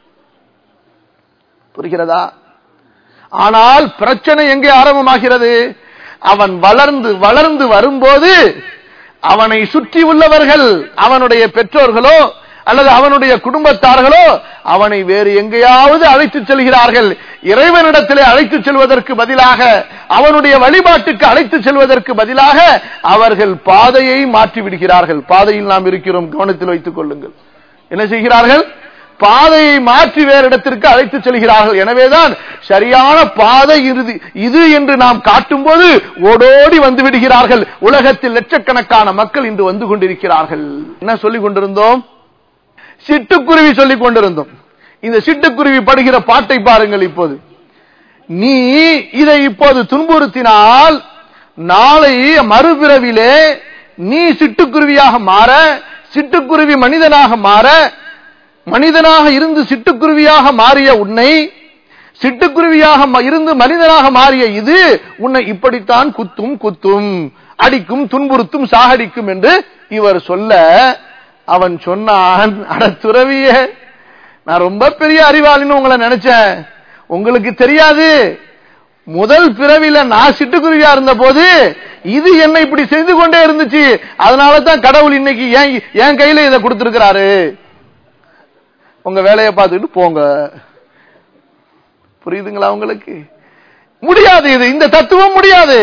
Speaker 1: புரிகிறதா? ஆனால் பிரச்சனை எங்கே ஆரம்பமாகிறது? அவன் வளர்ந்து வளர்ந்து வரும்போது அவனை சுற்றி உள்ளவர்கள், அவனுடைய பெற்றோர்களோ அல்லது அவனுடைய குடும்பத்தார்களோ அவனை வேறு எங்கேயாவது அழைத்துச் செல்கிறார்கள். இறைவனிடத்திலே அழைத்துச் செல்வதற்கு பதிலாக, அவனுடைய வழிபாட்டுக்கு அழைத்துச் செல்வதற்கு பதிலாக அவர்கள் பாதையை மாற்றி விடுகிறார்கள். பாதையில் நாம் இருக்கிறோம், கவனத்தில் வைத்துக் கொள்ளுங்கள். என்ன செய்கிறார்கள்? பாதையை மாற்றி வேறு இடத்திற்கு அழைத்து செல்கிறார்கள். எனவேதான் சரியான பாதை இது என்று நாம் காட்டும் போது ஓடோடி வந்து விடுகிறார்கள். உலகத்தில் லட்சக்கணக்கான மக்கள் இன்று வந்து கொண்டிருக்கிறார்கள். என்ன சொல்லிக் கொண்டிருந்தோம்? சிட்டுக்குருவி சொல்லிக் கொண்டிருந்தோம். இந்த சிட்டுக்குருவி படுகிற பாட்டை பாருங்கள். இப்போது நீ இதை இப்போது துன்புறுத்தினால் நாளை மறுபிறவிலே நீ சிட்டுக்குருவியாக மாற, சிட்டுக்குருவி மனிதனாக மாற, மனிதனாக இருந்து சிட்டுக்குருவியாக மாறிய உன்னை, சிட்டுக்குருவியாக இருந்து மனிதனாக மாறிய இது உன்னை இப்படித்தான் குத்தும், அடிக்கும், துன்புறுத்தும், சாகடிக்கும் என்று இவர் சொல்ல, அவன் சொன்னான், அட துறவியே, நான் ரொம்ப பெரிய அறிவாளின்னு உங்களை நினைச்சேன். உங்களுக்கு தெரியாது, முதல் பிறவில நான் சிட்டுக்குருவியா இருந்த போது இது என்ன இப்படி செய்து கொண்டே இருந்துச்சு. அதனாலதான் கடவுள் இன்னைக்கு என் கையில இதை கொடுத்திருக்கிறாரு. உங்க வேலையை பார்த்துட்டு போங்க. புரியுதுங்களா உங்களுக்கு? முடியாது, இது இந்த தத்துவம் முடியாது.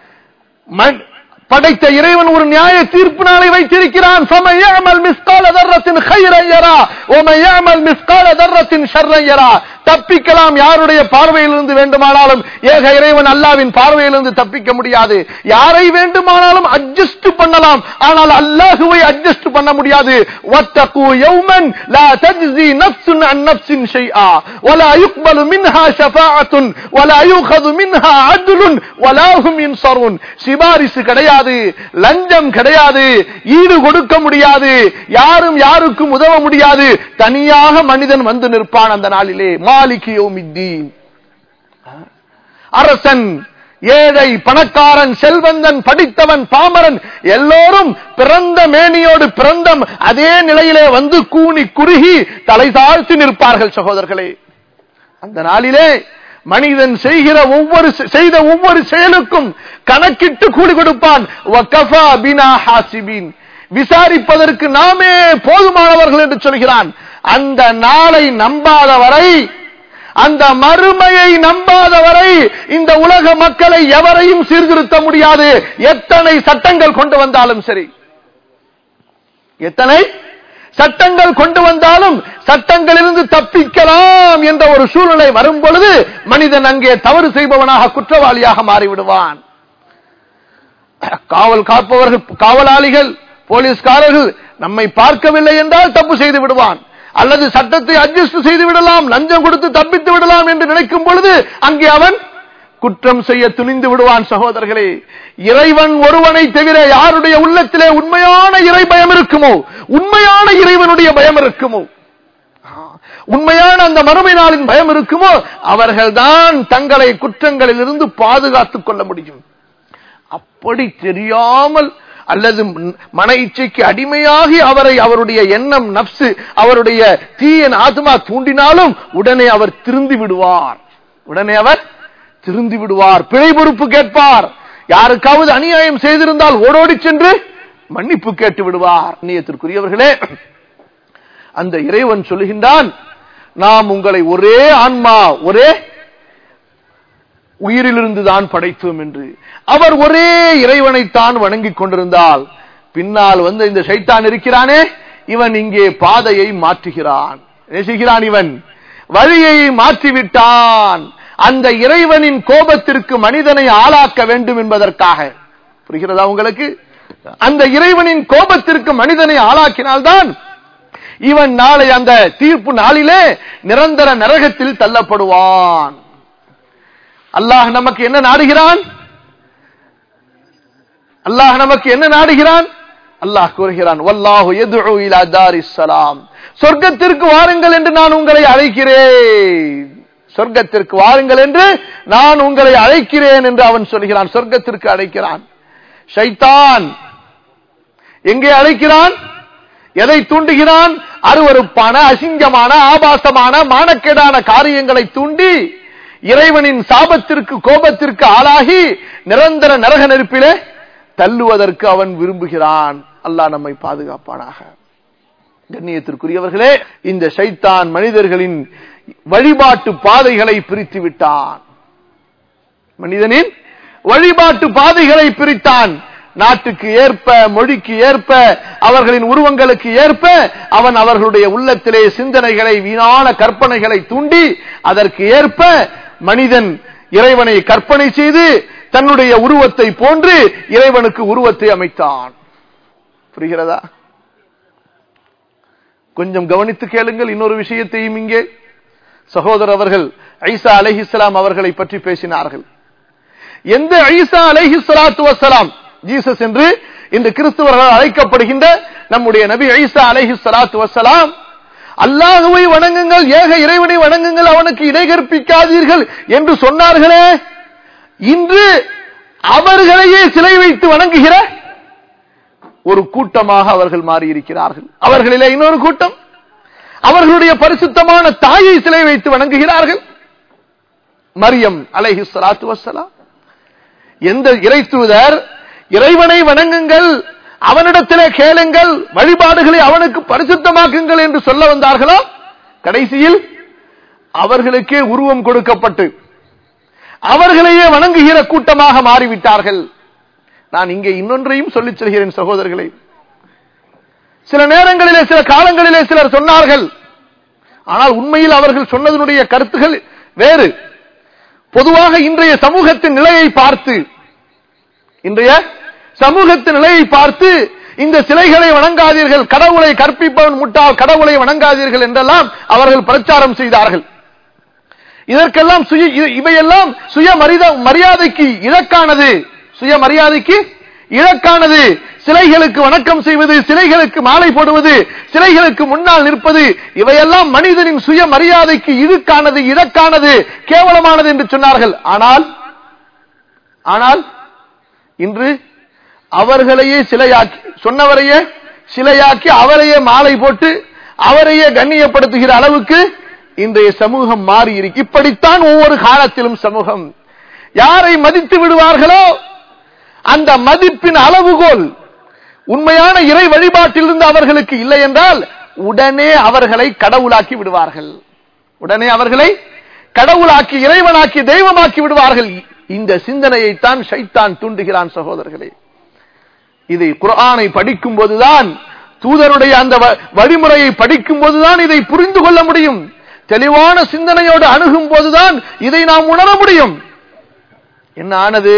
Speaker 1: படைத்த இறைவன் ஒரு நியாய தீர்ப்பு நாளை வைத்திருக்கிறான். தப்பிக்கலாம் யாருடைய பார்வையிலிருந்து வேண்டுமானாலும். ஏக இறைவன் அல்லாவின் பார்வையிலிருந்து தப்பிக்க முடியாது. யாரை வேண்டுமானாலும் அட்ஜஸ்ட் பண்ணலாம், ஆனால் அல்லாஹுவை அட்ஜஸ்ட் பண்ண முடியாது. வத்தகு யௌமன் லா தஜ்ஸி நஃப்ஸுன் அன் நஃப்ஸின் ஷைஆ வலா யுக்பலு மின்ஹா ஷஃபாஅத்துன் வலா யுഖது மின்ஹா அத்லுன் வலா ஹும் யுன்ஸரூன். சிபாரிசு கிடையாது, லஞ்சம் கிடையாது, ஈடு கொடுக்க முடியாது, யாரும் யாருக்கும் உதவ முடியாது. தனியாக மனிதன் வந்து நிற்பான் அந்த நாளிலே. மாலிகி யௌமித்தீன். அரசன், ஏழை, பணக்காரன், செல்வந்தன், படித்தவன், பாமரன் எல்லோரும் பிறந்த மேனியோடு பிறந்த அதே நிலையிலே வந்து கூனி குறுகி தலை தாழ்த்தி நிற்பார்கள். சகோதரர்களே, அந்த நாளிலே மனிதன் செய்த ஒவ்வொரு செயலுக்கும் கணக்கிட்டு கூலி கொடுப்பான். வகஃபா பினா ஹாசிபின். விசாரிப்பதற்கு நாமே போதுமானவர்கள் என்று சொல்கிறான். அந்த நாளை நம்பாதவரை, அந்த மறுமையை நம்பாதவரை இந்த உலக மக்களை எவரையும் சீர்திருத்த முடியாது. எத்தனை சட்டங்கள் கொண்டு வந்தாலும் சரி, எத்தனை சட்டங்கள் கொண்டு வந்தாலும் சட்டங்களிலிருந்து தப்பிக்கலாம் என்ற ஒரு சூழ்நிலை வரும் பொழுது மனிதன் அங்கே தவறு செய்பவனாக, குற்றவாளியாக மாறிவிடுவான். காவல் காப்பவர்கள், காவலாளிகள், போலீஸ்காரர்கள் நம்மை பார்க்கவில்லை என்றால் தப்பு செய்து விடுவான். அல்லது சட்டத்தை அட்ஜஸ்ட் செய்து விடலாம், லஞ்சம் கொடுத்து தப்பித்து விடலாம் என்று நினைக்கும் பொழுது அங்கே அவன் குற்றம் செய்ய துணிந்து விடுவான். சகோதரர்களே, இறைவன் ஒருவனை தவிர யாருடைய உள்ளத்திலே உண்மையான இறை பயம் இருக்குமோ, உண்மையான இறைவனுடைய பயம் இருக்குமோ, உண்மையான அந்த மறுமை நாளின் பயம் இருக்குமோ, அவர்கள்தான் தங்களை குற்றங்களில் இருந்து பாதுகாத்துக் கொள்ள முடியும். அப்படி தெரியாமல் அல்லது மன இச்சைக்கு அடிமையாகி அவருடைய எண்ணம், நப்சு, அவருடைய தீய ஆத்மா தூண்டினாலும் உடனே அவர் திருந்தி விடுவார். பிழை பொறுப்பு கேட்பார். யாருக்காவது அநியாயம் செய்திருந்தால் ஓடோடி சென்று மன்னிப்பு கேட்டு விடுவார். அந்நியத்திற்குரியவர்களே, அந்த இறைவன் சொல்லுகின்றான், நாம் உங்களை ஒரே ஆன்மா, ஒரே உயிரிலிருந்து தான் படைத்தோம் என்று. அவர் ஒரே இறைவனைத்தான் வணங்கிக் கொண்டிருந்தால் பின்னால் வந்து இந்த ஷைத்தான் இருக்கிறானே, இவன் இங்கே பாதையை மாற்றுகிறான். நேசிக்கிறான், இவன் வழியை மாற்றிவிட்டான். அந்த இறைவனின் கோபத்திற்கு மனிதனை ஆளாக்க வேண்டும் என்பதற்காக. புரிகிறதா உங்களுக்கு? அந்த இறைவனின் கோபத்திற்கு மனிதனை ஆளாக்கினால்தான் இவன் நாளை அந்த தீர்ப்பு நாளிலே நிரந்தர நரகத்தில் தள்ளப்படுவான். அல்லாஹ் நமக்கு என்ன நாடுகிறான்? அல்லாஹ் கூறுகிறான், வல்லாஹு யதுஉ இலா தாரிஸ் ஸலாம். சொர்க்கத்திற்கு வாருங்கள் என்று நான் உங்களை அழைக்கிறேன். சொர்க்கத்திற்கு வாருங்கள் என்று நான் உங்களை அழைக்கிறேன் என்று அவன் சொல்கிறான். சொர்க்கத்திற்கு அழைக்கிறான். ஷைத்தான் எங்கே அழைக்கிறான்? எதை தூண்டுகிறான்? அருவருப்பான, அசிங்கமான, ஆபாசமான, மானக்கேடான காரியங்களை தூண்டி இறைவனின் சாபத்திற்கு, கோபத்திற்கு ஆளாகி நிரந்தர நரக நெருப்பிலே தள்ளுவதற்கு அவன் விரும்புகிறான். அல்லாஹ் நம்மை பாதுகாப்பானாக. கண்ணியத்திற்குரியவர்களே, இந்த ஷைத்தான் மனிதர்களின் வழிபாட்டு பாதைகளை பிரித்து விட்டான். மனிதனின் வழிபாட்டு பாதைகளை பிரித்தான். நாட்டுக்கு ஏற்ப, மொழிக்கு ஏற்ப, அவர்களின் உருவங்களுக்கு ஏற்ப அவன் அவர்களுடைய உள்ளத்திலே சிந்தனைகளை, வீணான கற்பனைகளை தூண்டி அதற்கு ஏற்ப மனிதன் இறைவனை கற்பனை செய்து தன்னுடைய உருவத்தை போன்று இறைவனுக்கு உருவத்தை அமைத்தான். புரிகிறதா? கொஞ்சம் கவனித்து கேளுங்கள். இன்னொரு விஷயத்தையும் இங்கே சகோதரர் அவர்கள் ஈசா அலைஹிஸ்ஸலாம் அவர்களை பற்றி பேசினார்கள். எந்த ஈசா அலைஹிஸ்ஸலாத்து வஸ்ஸலாம், ஜீசஸ் என்று இன்று கிறிஸ்தவர்கள் அழைக்கப்படுகின்ற நம்முடைய நபி ஈசா அலைஹிஸ்ஸலாத்து வஸ்ஸலாம், அல்லாஹ்வை வணங்குங்கள், ஏக இறைவனை வணங்குங்கள், அவனுக்கு இணை கற்பிக்காதீர்கள் என்று சொன்னார்களே, இன்று அவர்களையே சிலை வைத்து வணங்குகிற ஒரு கூட்டமாக அவர்கள் மாறியிருக்கிறார்கள். அவர்களிலே இன்னொரு கூட்டம் அவர்களுடைய பரிசுத்தமான தாயை சிலை வைத்து வணங்குகிறார்கள், மரியம் அலைஹிஸ்ஸலாத்து வஸ்ஸலாம். எந்த இறை தூதர் இறைவனை வணங்குங்கள், அவனிடத்திலே கேளுங்கள், வழிபாடுகளை அவனுக்கு பரிசுத்தமாக்குங்கள் என்று சொல்ல வந்தார்களோ, கடைசியில் அவர்களுக்கே உருவம் கொடுக்கப்பட்டு அவர்களையே வணங்குகிற கூட்டமாக மாறிவிட்டார்கள். நான் இங்கே இன்னொன்றையும் சொல்லிச் செல்கிறேன் சகோதரர்களை. சில நேரங்களிலே, சில காலங்களிலே சிலர் சொன்னார்கள், ஆனால் உண்மையில் அவர்கள் சொன்னதனுடைய கருத்துகள் வேறு. பொதுவாக இன்றைய சமூகத்தின் நிலையை பார்த்து, இந்த சிலைகளை வணங்காதீர்கள், கடவுளை கற்பிப்பவன் முட்டாள், கடவுளை வணங்காதீர்கள் என்றெல்லாம் அவர்கள் பிரச்சாரம் செய்தார்கள். இதற்கெல்லாம் இவையெல்லாம் சுயமரியாதைக்கு இலக்கானது. சிலைகளுக்கு வணக்கம் செய்வது, சிலைகளுக்கு மாலை போடுவது, சிலைகளுக்கு முன்னால் நிற்பது, இவையெல்லாம் மனிதனின் சுயமரியாதைக்கு இலக்கானது, கேவலமானது என்று சொன்னார்கள். ஆனால் இன்று அவர்களையே சிலையாக்கி, சொன்னவரையே சிலையாக்கி, அவரையே மாலை போட்டு அவரையே கண்ணியப்படுத்துகிற அளவுக்கு இன்றைய சமூகம் மாறி இருக்கு. இப்படித்தான் ஒவ்வொரு காலத்திலும் சமூகம். யாரை மதித்து விடுவார்களோ அந்த மதிப்பின் அளவுகோல் உண்மையான இறை வழிபாட்டிலிருந்து அவர்களுக்கு இல்லை என்றால் உடனே அவர்களை கடவுளாக்கி விடுவார்கள். இறைவனாக்கி, தெய்வமாக்கி விடுவார்கள். இந்த சிந்தனையைத்தான் ஷைத்தான் தூண்டுகிறான் சகோதரர்களே. இதை குர்ஆனை படிக்கும் போதுதான், தூதருடைய அந்த வழிமுறையை படிக்கும் போதுதான் இதை புரிந்து கொள்ள முடியும். தெளிவான சிந்தனையோடு அணுகும் போதுதான் இதை நாம் உணர முடியும். என்ன ஆனது?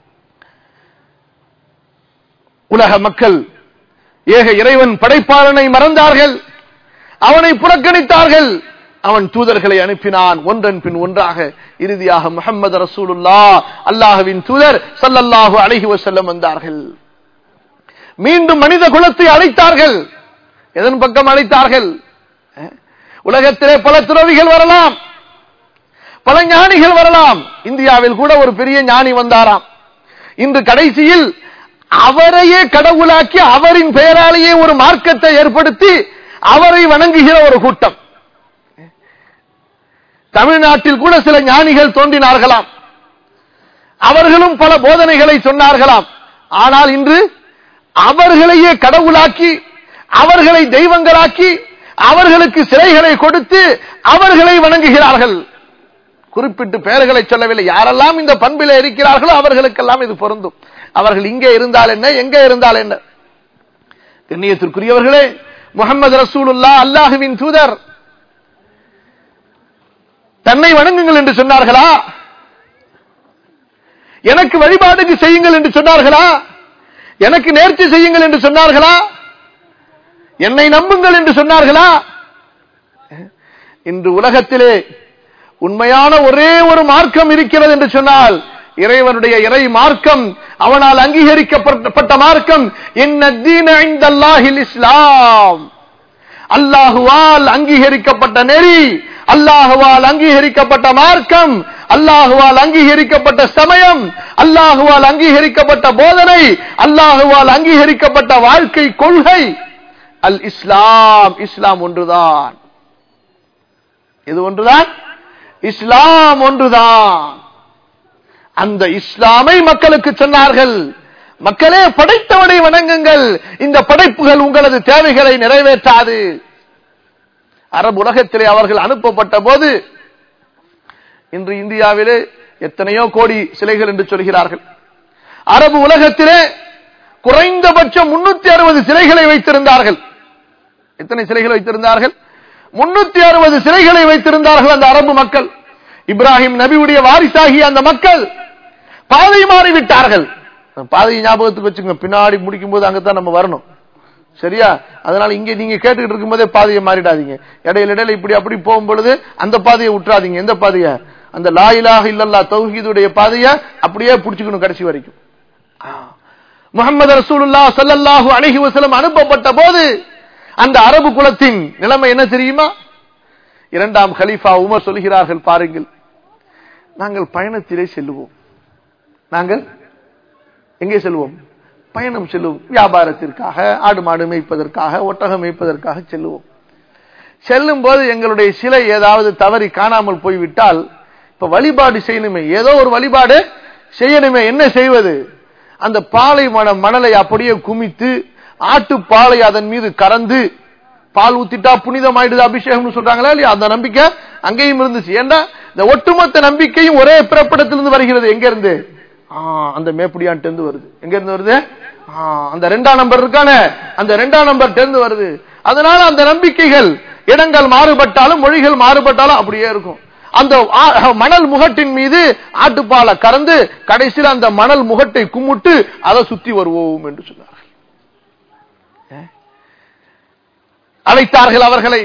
Speaker 1: உலக மக்கள் ஏக இறைவன் படைப்பாளனை மறந்தார்கள், அவனை புறக்கணித்தார்கள். அவன் தூதர்களை அனுப்பினான், ஒன்றன் பின் ஒன்றாக. இறுதியாக முஹம்மது ரசூலுல்லாஹ், அல்லாஹ்வின் தூதர் ஸல்லல்லாஹு அலைஹி வஸல்லம் வந்தார்கள். மீண்டும் மனித குலத்தை அழைத்தார்கள். எதன் பக்கம் அழைத்தார்கள்? உலகத்திலே பல துறவிகள் வரலாம், பல ஞானிகள் வரலாம். இந்தியாவில் கூட ஒரு பெரிய ஞானி வந்தாராம். இன்று கடைசியில் அவரையே கடவுளாக்கி, அவரின் பெயராலேயே ஒரு மார்க்கத்தை ஏற்படுத்தி அவரை வணங்குகிற ஒரு கூட்டம். தமிழ்நாட்டில் கூட சில ஞானிகள் தோன்றினார்களாம், அவர்களும் பல போதனைகளை சொன்னார்களாம். ஆனால் இன்று அவர்களையே கடவுளாக்கி, அவர்களை தெய்வங்களாக்கி, அவர்களுக்கு சிலைகளை கொடுத்து அவர்களை வணங்குகிறார்கள். குறிப்பிட்டு பெயர்களை சொல்லவில்லை. யாரெல்லாம் இந்த பண்பிலே இருக்கிறார்களோ அவர்களுக்கெல்லாம் இது பொருந்தும். அவர்கள் இங்கே இருந்தால் என்ன, எங்கே இருந்தால் என்ன? கண்ணியத்திற்குரியவர்களே, முஹம்மது ரசூலுல்லாஹ் அல்லாஹ்வின் தூதர் தன்னை வணங்குங்கள் என்று சொன்னார்களா? எனக்கு வழிபாடுக்கு செய்யுங்கள் என்று சொன்னார்களா? எனக்கு நேர்ச்சி செய்யுங்கள் என்று சொன்னார்களா? என்னை நம்புங்கள் என்று சொன்னார்களா? இன்று உலகத்திலே உண்மையான ஒரே ஒரு மார்க்கம் இருக்கிறது என்று சொன்னால் இறைவனுடைய இறை மார்க்கம், அவனால் அங்கீகரிக்கப்பட்ட மார்க்கம். இன்னத்தீன இன்தல்லாஹில் இஸ்லாம். அல்லாஹுவால் அங்கீகரிக்கப்பட்ட நெறி, அல்லாஹுவால் அங்கீகரிக்கப்பட்ட மார்க்கம், அல்லாஹுவால் அங்கீகரிக்கப்பட்ட சமயம், அல்லாஹுவால் அங்கீகரிக்கப்பட்ட போதனை, அல்லாஹுவால் அங்கீகரிக்கப்பட்ட வாழ்க்கை கொள்கை அல் இஸ்லாம். இஸ்லாம் ஒன்றுதான். இது ஒன்றுதான், இஸ்லாம் ஒன்றுதான். அந்த இஸ்லாமை மக்களுக்கு சொன்னார்கள். மக்களே, படைத்தவனை வணங்குங்கள், இந்த படைப்புகள் உங்களது தேவைகளை நிறைவேற்றாது. அரபு உலகத்திலே அவர்கள் அனுப்பப்பட்ட போது, இன்று இந்தியாவிலே எத்தனையோ கோடி சிலைகள் என்று சொல்கிறார்கள். அரபு உலகத்திலே குறைந்தபட்சம் 360 சிலைகளை வைத்திருந்தார்கள். எத்தனை சிலைகள் வைத்திருந்தார்கள்? 360 சிலைகளை வைத்திருந்தார்கள் அந்த அரபு மக்கள். இப்ராஹிம் நபியுடைய வாரிசாகி அந்த மக்கள் பாதை மாறிவிட்டார்கள். பாதையை ஞாபகத்துக்கு வச்சுங்க, பின்னாடி முடிக்கும் போது அங்கதான் நம்ம வரணும், சரியா? அதனால இங்க நீங்க கேட்டுக்கிட்டு இருக்கும் போதே பாதையை மாறிடாதீங்க. இடையில இப்படி அப்படி போகும் பொழுது அந்த பாதையை விட்டுறாதீங்க. எந்த பாதைய? அந்த லா இலாஹ இல்லல்லாஹ் தௌஹீதுடைய பாதையை அப்படியே புடிச்சுக்கணும் கடைசி வரைக்கும். முஹம்மது ரசூலுல்லாஹ் ஸல்லல்லாஹு அலைஹி வஸல்லம் அனுப்பப்பட்ட போது அந்த அரபு குலத்தின் நிலைமை என்ன தெரியுமா? இரண்டாம் கலீஃபா உமர் சொல்கிறார்கள், பாருங்கள், நாங்கள் பயணத்திலே செல்லுவோம். நாங்கள் எங்கே செல்வோம்? பயணம் செல்லுவோம். வியாபாரத்திற்காக, ஆடு மாடு மேய்ப்பதற்காக, ஒட்டகம் மேய்ப்பதற்காக செல்லுவோம். செல்லும் போது எங்களுடைய சிலை ஏதாவது தவறி காணாமல் போய்விட்டால், இப்ப வழிபாடு செய்யணுமே, ஏதோ ஒரு வழிபாடு செய்யணுமே, என்ன செய்வது? அந்த பாலைவன மணலை அப்படியே குமித்து ஆட்டுப்பாலை அதன் மீது கறந்து பால் ஊத்திட்டா புனிதமாயிடுது, அபிஷேகம் சொல்றாங்களா இல்லையா? அந்த நம்பிக்கை அங்கேயும் இருந்துச்சு. ஏண்டா இந்த ஒட்டுமொத்த நம்பிக்கையும் ஒரே பிறப்பிடத்திலிருந்து வருகிறது. எங்க இருந்து? அந்த மேப்படியான்ட்டு இருந்து வருது. எங்க இருந்து வருது? அந்த 2ஆம் நம்பர் இருக்கான, அந்த 2ஆம் நம்பர் இருந்து வருது. அதனால அந்த நம்பிக்கைகள் இடங்கள் மாறுபட்டாலும் மொழிகள் மாறுபட்டாலும் அப்படியே இருக்கும். அந்த மணல் முகட்டின் மீது ஆட்டுப்பாலை கறந்து கடைசியில் அந்த மணல் முகட்டை கும்பிட்டு அதை சுத்தி வருவோம் என்று சொன்னார்கள். அழைத்தார்கள். அவர்களை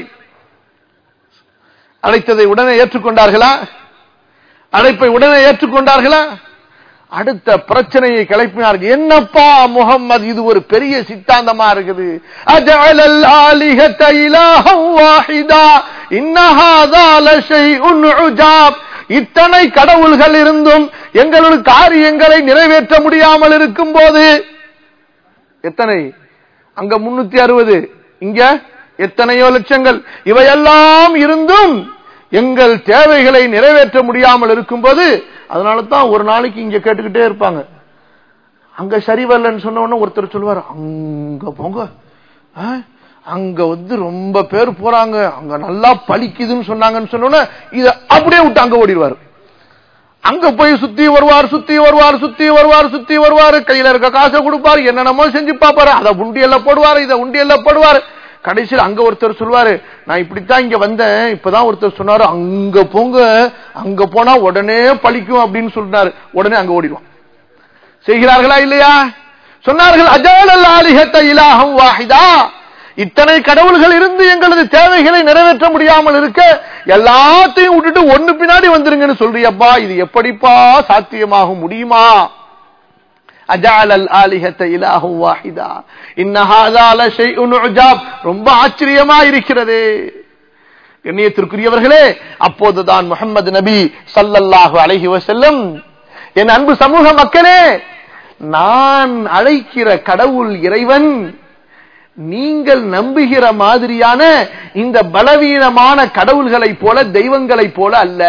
Speaker 1: அழைத்ததை உடனே ஏற்றுக்கொண்டார்களா? அழைப்பை உடனே ஏற்றுக்கொண்டார்களா? அடுத்த பிரச்சனையை கிளப்பினார்கள். என்னப்பா முஹம்மது, இது ஒரு பெரிய சித்தாந்தமா இருக்குது. அஜஅலல் ஆலிஹத இலாஹன் வாஹிதா இன்ன ஹாதா லஷைஉன் உஜாப். இத்தனை கடவுள்கள் இருந்தும் எங்களுடைய காரியங்களை நிறைவேற்ற முடியாமல் இருக்கும் போது, எத்தனை? அங்க 360, இங்க எத்தனையோ லட்சங்கள். இவையெல்லாம் இருந்தும் எங்கள் தேவைகளை நிறைவேற்ற முடியாமல் இருக்கும் போது, அதனால தான் ஒரு நாளைக்கு இங்க கேட்டுக்கிட்டே இருப்பாங்க. அங்க சரி வரலன்னு சொன்ன உடனே ஒருத்தர் சொல்லுவார், அங்க போங்க, அங்க ரொம்ப பேர் போறாங்க, அங்க நல்லா பலிக்குதுன்னு சொன்னாங்கன்னு சொன்ன இத அப்படியே விட்டு அங்க ஓடிடுவார். அங்க போய் சுத்தி வருவார், சுத்தி வருவார், சுத்தி வருவார், சுத்தி வருவார், கையில இருக்க காசை கொடுப்பாரு, என்னென்னமோ செஞ்சு பாப்பாரு, அதை உண்டியல்ல போடுவாரு, இதை உண்டியல்ல போடுவாரு. கடைசியில் அங்க ஒருத்தர் சொல்வாரு, நான் இப்படித்தான் இங்க வந்தேன், இப்பதான் ஒருத்தர் சொன்னாரு அங்க போங்க, அங்க போனா உடனே பலிக்கும் அப்படின்னு சொன்னாரு. உடனே அங்க ஓடிடுவான். செய்கிறார்களா இல்லையா? சொன்னார்கள், அஜஅலல் ஆலிஹத இலாஹன் வாஹிதா. இத்தனை கடவுள்கள் இருந்து எங்களது தேவைகளை நிறைவேற்ற முடியாமல் இருக்க எல்லாத்தையும் விட்டுட்டு ஒண்ணு பின்னாடி வந்துருங்கன்னு சொல்றியப்பா, இது எப்படிப்பா சாத்தியமாகும் முடியுமா? அஜஅலல் ஆலிஹத இலாஹன் வாஹிதா இன்ன ஹாதா லஷைஉன் உஜாப். ரொம்ப ஆச்சரியமா இருக்கிறது. கண்ணியத்திற்குரியவர்களே, அப்போதுதான் முஹம்மது நபி ஸல்லல்லாஹு அலைஹி வஸல்லம், என் அன்பு சமூக மக்களே, நான் அழைக்கிற கடவுள் இறைவன் நீங்கள் நம்புகிற மாதிரியான இந்த பலவீனமான கடவுள்களை போல, தெய்வங்களை போல அல்ல.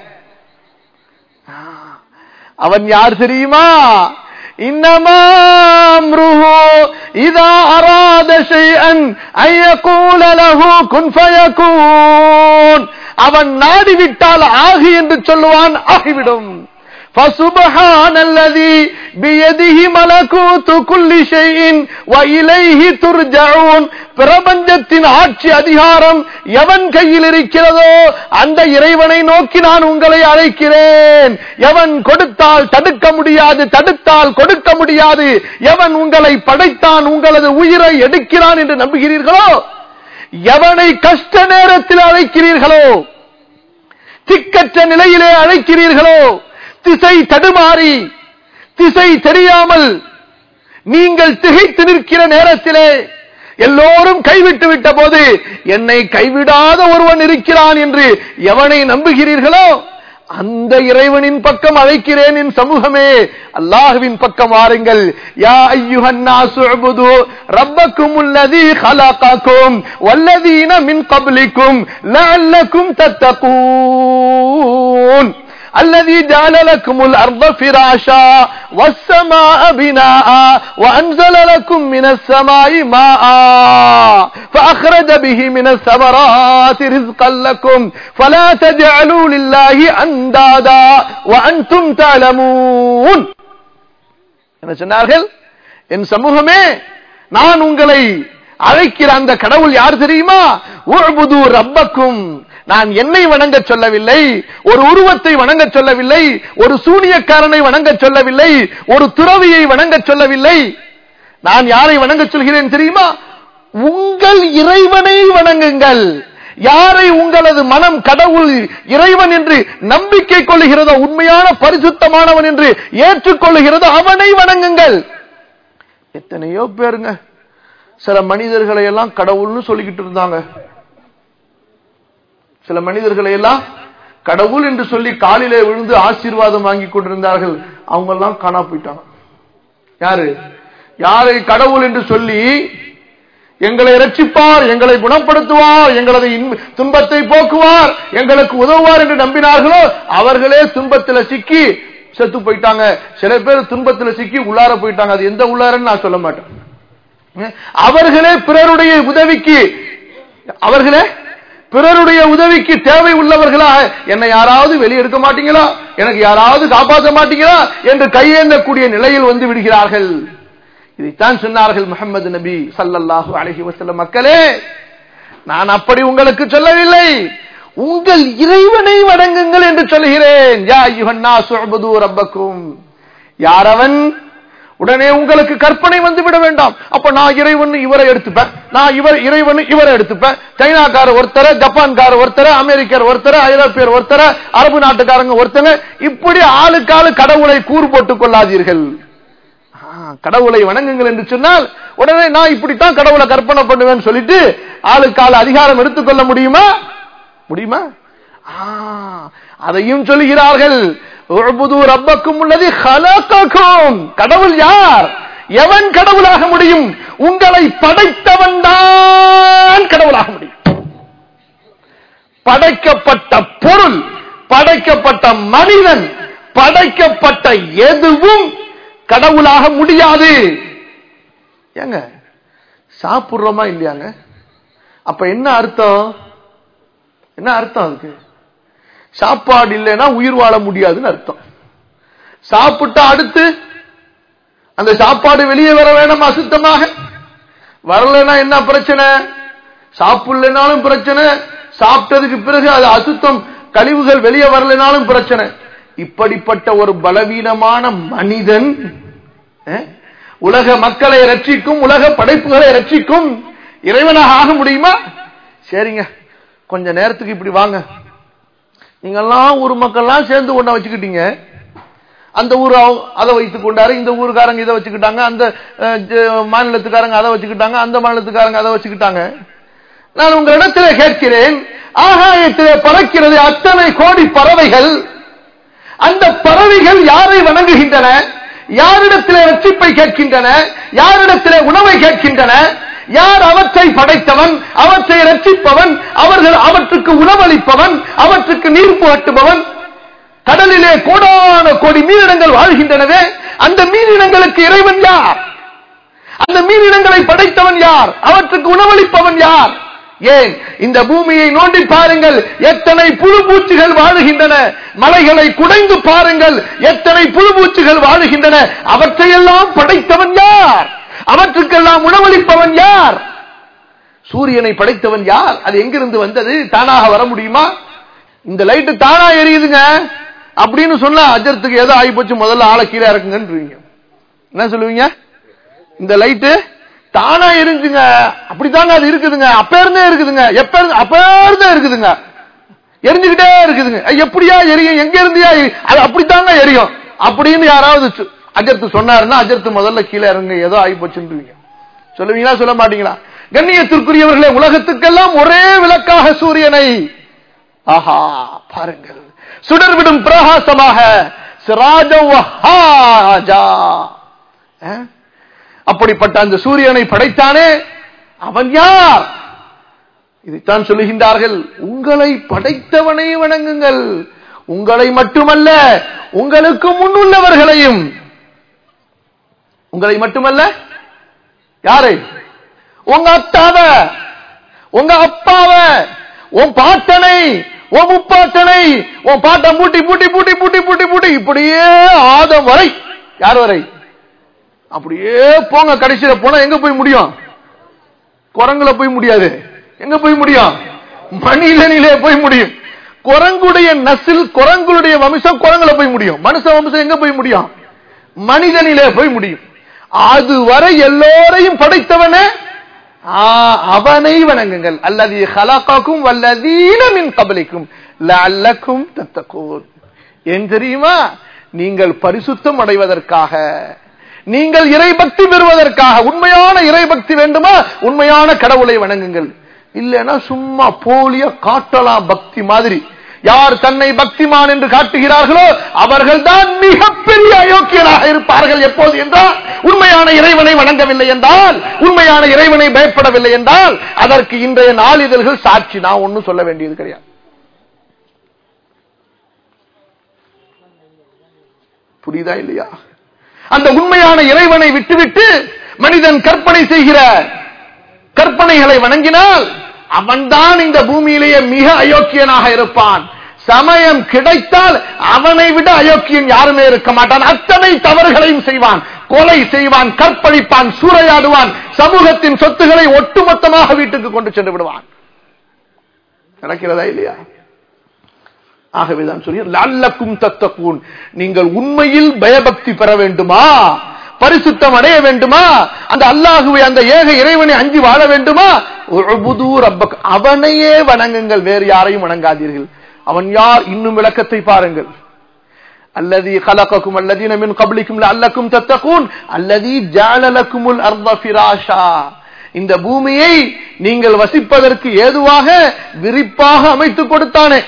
Speaker 1: அவன் யார் தெரியுமா? இன்னமா அம்ருஹு இதா அராத ஷைஅன் அன் யகூல லஹு குன் ஃபயகூன். அவன் நாடிவிட்டால் ஆகு என்று சொல்லுவான், ஆகிவிடும். ஃபசுப்ஹானல்லதி பியதிஹி மலகூது குல்லி ஷைஇன் வ இலைஹி துர்ஜஊன். பிரபஞ்சத்தின் ஆட்சி அதிகாரம் எவன் கையில் இருக்கிறதோ அந்த இறைவனை நோக்கி நான் உங்களை அழைக்கிறேன். எவன் கொடுத்தால் தடுக்க முடியாது, தடுத்தால் கொடுக்க முடியாது. எவன் உங்களை படைத்தான், உங்களது உயிரை எடுக்கிறான் என்று நம்புகிறீர்களோ, எவனை கஷ்ட நேரத்தில் அழைக்கிறீர்களோ, திக்கற்ற நிலையிலே அழைக்கிறீர்களோ, திசை தடுமாறி திசை தெரியாமல் நீங்கள் திகைத்து நிற்கிற நேரத்திலே, எல்லோரும் கைவிட்டு விட்ட போது என்னை கைவிடாத ஒருவன் இருக்கிறான் என்று எவனை நம்புகிறீர்களோ அந்த இறைவனின் பக்கம் அழைக்கிறேன். என் சமூகமே, அல்லாஹ்வின் பக்கம் வாருங்கள். யா அய்யுஹன் நாஸு உபுது ரப்பக்குமுல்லதீ خلقكم والذين من قبلكم لعلكم تتقون. அல்லதி ஜஅல லக்குமுல் அர்த ஃபிராஷா வஸ்ஸமாஅ பினாஅ வஅன்ஸல லக்கும் மினஸ் ஸமாஇ மாஆ ஃபஅக்ரஜ பிஹி மினஸ் ஸமராத்தி ரிஸ்கன் லக்கும் ஃபலா தஜஅலூ லில்லாஹி அன்தாதா வஅன்தும் தஅலமூன். என்ன சொன்னார்கள்? என் சமூகமே, நான் உங்களை அழைக்கிற அந்த கடவுள் யார் தெரியுமா? உஅ்புது ரப்பக்கும். நான் என்னை வணங்க சொல்லவில்லை, ஒரு உருவத்தை வணங்க சொல்லவில்லை, ஒரு சூனியக்காரனை வணங்க சொல்லவில்லை, ஒரு துறவியை வணங்க சொல்லவில்லை. நான் யாரை வணங்க சொல்கிறேன் தெரியுமா? உங்கள் இறைவனை வணங்குங்கள். யாரை உங்களது மனம் கடவுள் இறைவன் என்று நம்பிக்கை கொள்ளுகிறதோ, உண்மையான பரிசுத்தமானவன் என்று ஏற்றுக்கொள்ளுகிறதோ அவனை வணங்குங்கள். எத்தனையோ பேருங்க சில மனிதர்களை எல்லாம் கடவுள்னு சொல்லிக்கிட்டு இருந்தாங்க. சில மனிதர்களை எல்லாம் கடவுள் என்று சொல்லி காலிலே விழுந்து ஆசீர்வாதம் வாங்கி கொண்டிருந்தார்கள். அவங்க எல்லாம் காணா போயிட்டாங்க. யாரு? யாரை கடவுள் என்று சொல்லி எங்களை இரட்சிப்பார், எங்களை குணப்படுத்துவார், எங்களது துன்பத்தை போக்குவார், எங்களுக்கு உதவுவார் என்று நம்பினார்களோ அவர்களே துன்பத்தில் சிக்கி செத்து போயிட்டாங்க. சில பேர் துன்பத்தில் சிக்கி உள்ளார போயிட்டாங்க. அது எந்த உள்ளாரன்னு நான் சொல்ல மாட்டேன். அவர்களே பிறருடைய உதவிக்கு தேவை உள்ளவர்களா, என்னை யாராவது வெளியெடுக்க மாட்டீங்களா, எனக்கு யாராவது காப்பாற்ற மாட்டீங்களா என்று கையேந்தக்கூடிய நிலையில் வந்து விடுகிறார்கள். இதைத்தான் சொன்னார்கள் முஹம்மது நபி ஸல்லல்லாஹு அலைஹி வஸல்லம். மக்களே, நான் அப்படி உங்களுக்கு சொல்லவில்லை, உங்கள் இறைவனை வணங்குங்கள் என்று சொல்கிறேன். யா அய்யுஹன் நாஸு உஅ்புது ரப்பக்கும். யாரவன்? உடனே உங்களுக்கு கற்பனை வந்து விட வேண்டாம். அப்ப நான் இறைவன் இவரை எடுத்துப்பேன், நான் இறைவன் இவரை எடுத்துப்பேன். சைனாக்கார ஒருத்தர, ஜப்பான்கார ஒருத்தர, அமெரிக்கர் ஒருத்தர, ஐரோப்பியர் ஒருத்தர, அரபு நாட்டுக்காரங்க ஒருத்தங்க, இப்படி ஆளுக்கு ஆளு கடவுளை கூறு போட்டுக் கொள்ளாதீர்கள். கடவுளை வணங்குங்கள் என்று சொன்னால் உடனே நான் இப்படித்தான் கடவுளை கற்பனை பண்ணுவேன்னு சொல்லிட்டு ஆளுக்கு ஆளு அதிகாரம் எடுத்துக்கொள்ள முடியுமா? அதையும் சொல்லுகிறார்கள். உஅ்புது ரப்பக்கும் அல்லதி خلقكم. கடவுள் யார்? எவன் கடவுளாக முடியும்? உங்களை படைத்தவன் தான் கடவுளாக முடியும். படைக்கப்பட்ட பொருள், படைக்கப்பட்ட மனிதன், படைக்கப்பட்ட எதுவும் கடவுளாக முடியாது. ஏங்க சாப்பிடுறோமா இல்லையாங்க? அப்ப என்ன அர்த்தம்? அதுக்கு சாப்பாடு இல்லைன்னா உயிர் வாழ முடியாதுன்னு அர்த்தம். சாப்பிட்டா அடுத்து அந்த சாப்பாடு வெளியே வர வேணும் அசுத்தமாக. வரலன்னா என்ன பிரச்சனை? சாப்பிடலனாலும் பிரச்சனை, சாப்பிட்டதுக்கு பிறகு அது அசுத்தம் கழிவுகள் வெளியே வரலனாலும் பிரச்சனை. இப்படிப்பட்ட ஒரு பலவீனமான மனிதன் உலக மக்களை ரட்சிக்கும், உலக படைப்புகளை ரட்சிக்கும் இறைவனாக ஆக முடியுமா? சரிங்க, கொஞ்ச நேரத்துக்கு இப்படி வாங்க. நீங்கெல்லாம் ஊர் மக்கள்லாம் சேர்ந்து ஒண்ண வச்சுக்கிட்டீங்க. அந்த ஊர் அதை வைத்துக் கொண்டாரு, இந்த ஊருக்காரங்க இதை வச்சுக்கிட்டாங்க, அந்த மாநிலத்துக்காரங்க அதை வச்சுக்கிட்டாங்க, அந்த மாநிலத்துக்காரங்க அதை வச்சுக்கிட்டாங்க. நான் உங்களிடத்திலே கேட்கிறேன், ஆகாயத்திலே பறக்கிறது அத்தனை கோடி பறவைகள். அந்த பறவைகள் யாரை வணங்குகின்றன? யாரிடத்திலே ரட்சிப்பை கேட்கின்றன? யாரிடத்திலே உணவை கேட்கின்றன? யார் அவற்றை படைத்தவன், அவற்றை ரட்சிப்பவன், அவர்கள் அவற்றுக்கு உணவளிப்பவன், அவற்றுக்கு நீர் புகட்டுபவன்? கடலிலே கோடான கோடி மீனினங்கள் வாழ்கின்றனவே, அந்த மீனினங்களுக்கு இறைவன் யார்? அந்த மீனினங்களை படைத்தவன் யார்? அவற்றுக்கு உணவளிப்பவன் யார்? ஏன் இந்த பூமியை நோண்டி பாருங்கள், எத்தனை புழுபூச்சிகள் வாழுகின்றன. மலைகளை குடைந்து பாருங்கள், எத்தனை புழுபூச்சிகள் வாழுகின்றன. அவற்றையெல்லாம் படைத்தவன் யார்? அவற்றுக்கெல்லாம் உணவளிப்பவன் யார்? சூரியனை படைத்தவன் யார்? அது எங்கிருந்து வந்தது? தானாக வர முடியுமா? இந்த லைட்டு தானா எரியுதுங்க அப்படின்னு சொன்னா அஜர்த்துக்கு ஏதோ ஆகி போச்சு, முதல்ல ஆளை கீழே இறக்குங்கன்றீங்க. என்ன சொல்லுவீங்க? இந்த லைட்டு தானா எரிஞ்சுங்க, அப்படித்தாங்க அது இருக்குதுங்க, அப்ப இருந்தே இருக்குதுங்க, அப்ப இருந்தே இருக்குதுங்க, எரிஞ்சுக்கிட்டே இருக்குதுங்க. எப்படியா எரியும்? எங்க இருந்தியா? அது அப்படித்தாங்க எரியும் அப்படின்னு யாராவது அஜர்த்து சொன்னாருன்னா அஜர்த்து முதல்ல கீழே இறங்க, ஏதோ ஆகி போச்சுன்றீங்க. சொல்லுவீங்களா? சொல்ல மாட்டீங்களா? கண்ணியத்திற்குரியவர்களே, உலகத்துக்கெல்லாம் ஒரே விளக்காக சூரியனை ஆஹா பாருங்கள், சுடர்விடும் பிரகாசமாக அப்படிப்பட்ட அந்த சூரியனை படைத்தானே அவன் யார்? இதைத்தான் சொல்லுகின்றார்கள், உங்களை படைத்தவனை வணங்குங்கள், உங்களை மட்டுமல்ல உங்களுக்கு முன்னுள்ளவர்களையும். உங்களை மட்டுமல்ல யாரை? உங்க அத்தாவ, உங்க அப்பாவ, உன் பாட்டனை, உன் முப்பாட்டனை, உன் பாட்டம் பூட்டி பூட்டி பூட்டி பூட்டி பூட்டி பூட்டி இப்படியே ஆதம் வரை. யார் வரை? அப்படியே போங்க. கடைசியில போனா எங்க போய் முடியும்? குரங்குல போய் முடியாது. எங்க போய் முடியும்? மனிதனிலே போய் முடியும். குரங்குடைய நசில், குரங்குடைய வம்சம் குரங்குல போய் முடியும். மனுஷ வம்சம் எங்க போய் முடியும்? மனிதனிலே போய் முடியும். அதுவரை எல்லோரையும் படைத்தவனே அவனை வணங்குங்கள். அல்லதி ஹலகக்கும் வல்லதீன மின் கப்லிக்கும் லஅல்லக்கும் தத்தகூன். ஏன் தெரியுமா? நீங்கள் பரிசுத்தம் அடைவதற்காக, நீங்கள் இறைபக்தி பெறுவதற்காக. உண்மையான இறைபக்தி வேண்டுமா? உண்மையான கடவுளை வணங்குங்கள். இல்லைன்னா சும்மா போலிய காட்டலாம் பக்தி மாதிரி. யார் தன்னை பக்திமான் என்று காட்டுகிறார்களோ அவர்கள் தான் மிகப்பெரிய அயோக்கியராக இருப்பார்கள். எப்போது என்றால் உண்மையான இறைவனை வணங்கவில்லை என்றால், உண்மையான இறைவனை பயப்படவில்லை என்றால் அதற்கு இன்றைய நாளிதழ்கள் சாட்சி. நான் ஒன்னும் சொல்ல வேண்டியது கிடையாது. புரியுதா இல்லையா? அந்த உண்மையான இறைவனை விட்டுவிட்டு மனிதன் கற்பனை செய்கிற கற்பனைகளை வணங்கினால் அவன்தான் இந்த பூமியிலேயே மிக அயோக்கியனாக இருப்பான். சமயம் கிடைத்தால் அவனை விட அயோக்கியன் யாருமே இருக்க மாட்டான். அத்தனை தவறுகளையும் செய்வான், கொலை செய்வான், கற்பழிப்பான், சூறையாடுவான், சமூகத்தின் சொத்துக்களை ஒட்டுமொத்தமாக வீட்டுக்கு கொண்டு சென்று விடுவான். நடக்கிறதா இல்லையா? ஆகவேதான் சொல்லி லஅல்லக்கும் தத்தகூன். நீங்கள் உண்மையில் பயபக்தி பெற வேண்டுமா, பரிசுத்தம் அடைய வேண்டுமா, அந்த அல்லாஹுவை, அந்த ஏக இறைவனை அஞ்சி வாழ வேண்டுமா, உஅ்புது ரப்பக், அவனையே வணங்குங்கள், வேறு யாரையும் வணங்காதீர்கள். அவன் யார்? இன்னும் விளக்கத்தை பாருங்கள். அல்லதி خلقكم الذين من قبلكم لعلكم تتقون الذي جعل لكم الارض فراشا. இந்த பூமியை நீங்கள் வசிப்பதற்கு ஏதுவாக விரிப்பாக அமைத்து கொடுத்தானே.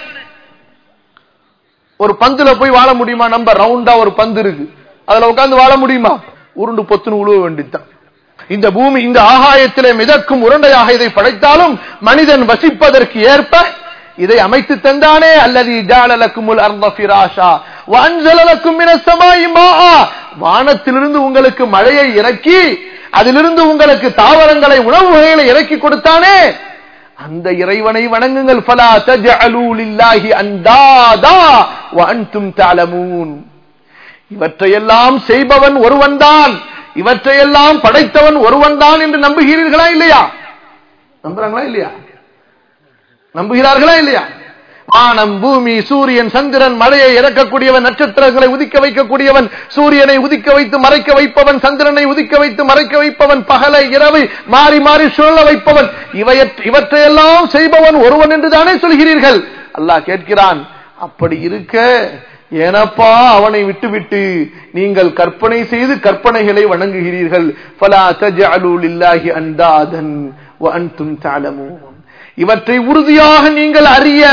Speaker 1: ஒரு பந்துல போய் வாழ முடியுமா? நம்ம ரவுண்டா ஒரு பந்து இருக்கு, அதுல உட்கார்ந்து வாழ முடியுமா? உருண்டு பொத்துன்னு உழுவ வேண்டித்தான். இந்த பூமி இந்த ஆகாயத்திலே மிதக்கும் உருண்டையாக இதை படைத்தாலும் மனிதன் வசிப்பதற்கு ஏற்ப இதை அமைத்து தந்தானே. அல்லதி ஜஅல லக்குமுல் அர்த ஃபிராஷா வ அன்ஸல லக்கும் மினஸ் ஸமாஇ மாஆ. வானத்திலிருந்து உங்களுக்கு மழையை இறக்கி அதிலிருந்து உங்களுக்கு தாவரங்களை, உணவு வகைகளை இறக்கி கொடுத்தானே. அந்த இறைவனை வணங்குங்கள். ஃபலா தஜஅலூ லில்லாஹி அன்தாதா வ அன்தும் தஅலமூன். இவற்றையெல்லாம் செய்பவன் ஒருவன்தான், இவற்றையெல்லாம் படைத்தவன் ஒருவன்தான் என்று நம்புகிறீர்களா இல்லையா? நம்புறாங்களா இல்லையா? நம்புகிறார்களா இல்லையா? வானம், பூமி, சூரியன், சந்திரன், மழையை இறக்கக்கூடியவன், நட்சத்திரங்களை உதிக்க வைக்கக்கூடியவன், சூரியனை உதிக்க வைத்து மறைக்க வைப்பவன், சந்திரனை உதிக்க வைத்து மறைக்க வைப்பவன், பகலை இரவை மாறி மாறி சுழல வைப்பவன், இவற்றையெல்லாம் செய்பவன் ஒருவன் என்று தானே சொல்கிறீர்கள். அல்லாஹ் கேட்கிறான், அப்படி இருக்க ஏனப்பா அவனை விட்டுவிட்டு நீங்கள் கற்பனை செய்து கற்பனைகளை வணங்குகிறீர்கள். ஃபலா தஜஅலூ லில்லாஹி அன்தாதன் வ அன்தும் தஅலமூன். இவற்றை உறுதியாக நீங்கள் அறிய,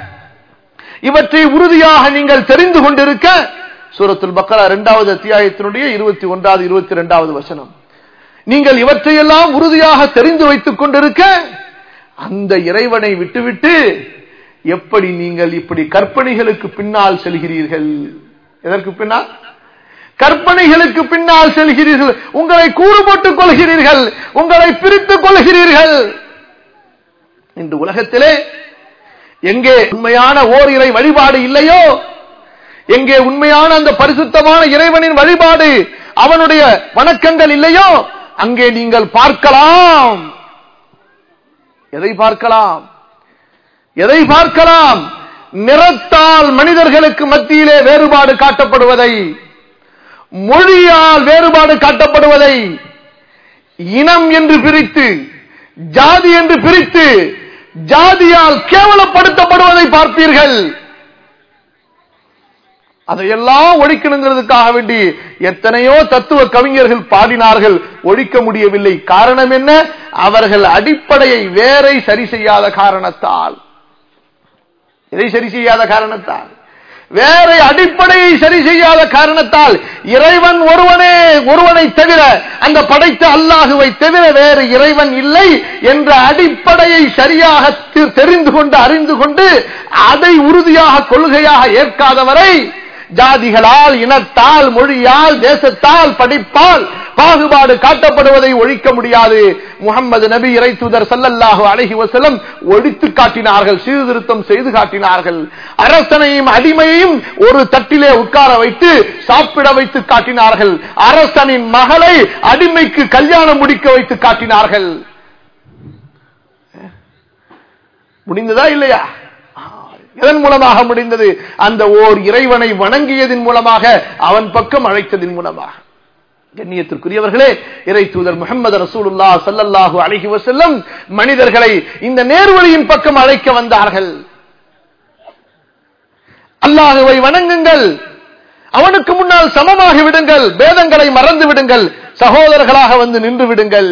Speaker 1: இவற்றை உறுதியாக நீங்கள் தெரிந்து கொண்டிருக்க, சூரத்துல் பக்ரா 2வது அத்தியாயத்தினுடைய 21வது 22வது வசனம். நீங்கள் இவற்றையெல்லாம் உறுதியாக தெரிந்து வைத்துக் கொண்டிருக்க அந்த இறைவனை விட்டுவிட்டு எப்படி நீங்கள் இப்படி கற்பனைகளுக்கு பின்னால் செல்கிறீர்கள்? எதற்கு பின்னால்? கற்பனைகளுக்கு பின்னால் செல்கிறீர்கள். உங்களை கூறு போட்டுக் கொள்கிறீர்கள், உங்களை பிரித்துக் கொள்கிறீர்கள். இன்று உலகத்திலே எங்கே உண்மையான ஓர் இறை வழிபாடு இல்லையோ, எங்கே உண்மையான அந்த பரிசுத்தமான இறைவனின் வழிபாடு, அவனுடைய வணக்கங்கள் இல்லையோ, அங்கே நீங்கள் பார்க்கலாம். எதை பார்க்கலாம்? எதை பார்க்கலாம்? நிறத்தால் மனிதர்களுக்கு மத்தியிலே வேறுபாடு காட்டப்படுவதை, மொழியால் வேறுபாடு காட்டப்படுவதை, இனம் என்று பிரித்து, ஜாதி என்று பிரித்து, ஜாதியால் கேவலப்படுத்தப்படுவதை பார்ப்பீர்கள். அதையெல்லாம் ஒழிக்கணுங்கிறதுக்காக வேண்டி எத்தனையோ தத்துவ கவிஞர்கள் பாடினார்கள், ஒழிக்க முடியவில்லை. காரணம் என்ன? அவர்கள் அடிப்படையை வேரை சரி செய்யாத காரணத்தால். எதை சரி செய்யாத காரணத்தால்? வேற அடிப்படையை சரி செய்யாத காரணத்தால் இறைவன் ஒருவனை தவிர, அந்த படைத்த அல்லாஹுவை தவிர வேறு இறைவன் இல்லை என்ற அடிப்படையை சரியாக தெரிந்து கொண்டு அறிந்து கொண்டு அதை உறுதியாக கொள்கையாக ஏற்காதவரை ஜாதிகளால், இனத்தால், மொழியால், தேசத்தால், படிப்பால் பாகுபாடு காட்டப்படுவதை ஒழிக்க முடியாது. முஹம்மது நபி இறை தூதர் ஸல்லல்லாஹு அலைஹி வஸல்லம் ஒழித்து காட்டினார்கள், சீர்திருத்தம் செய்து காட்டினார்கள். அரசனையும் அடிமையையும் ஒரு தட்டிலே உட்கார வைத்து சாப்பிட வைத்து காட்டினார்கள். அரசனின் மகளை அடிமைக்கு கல்யாணம் முடிக்க வைத்து காட்டினார்கள். முடிந்ததா இல்லையா? எதன் மூலமாக முடிந்தது? அந்த ஓர் இறைவனை வணங்கியதின் மூலமாக, அவன் பக்கம் அழைத்ததின் மூலமாக. கண்ணியத்திற்குரியவர்களே, இறை தூதர் முஹம்மது ரசூலுல்லாஹ் ஸல்லல்லாஹு அலைஹி வஸல்லம் மனிதர்களை இந்த நேர்வழியின் பக்கம் அழைக்க வந்தார்கள். அல்லாஹ்வை வணங்குங்கள், அவனுக்கு முன்னால் சமமாகி விடுங்கள், பேதங்களை மறந்து விடுங்கள், சகோதரர்களாக வந்து நின்று விடுங்கள்.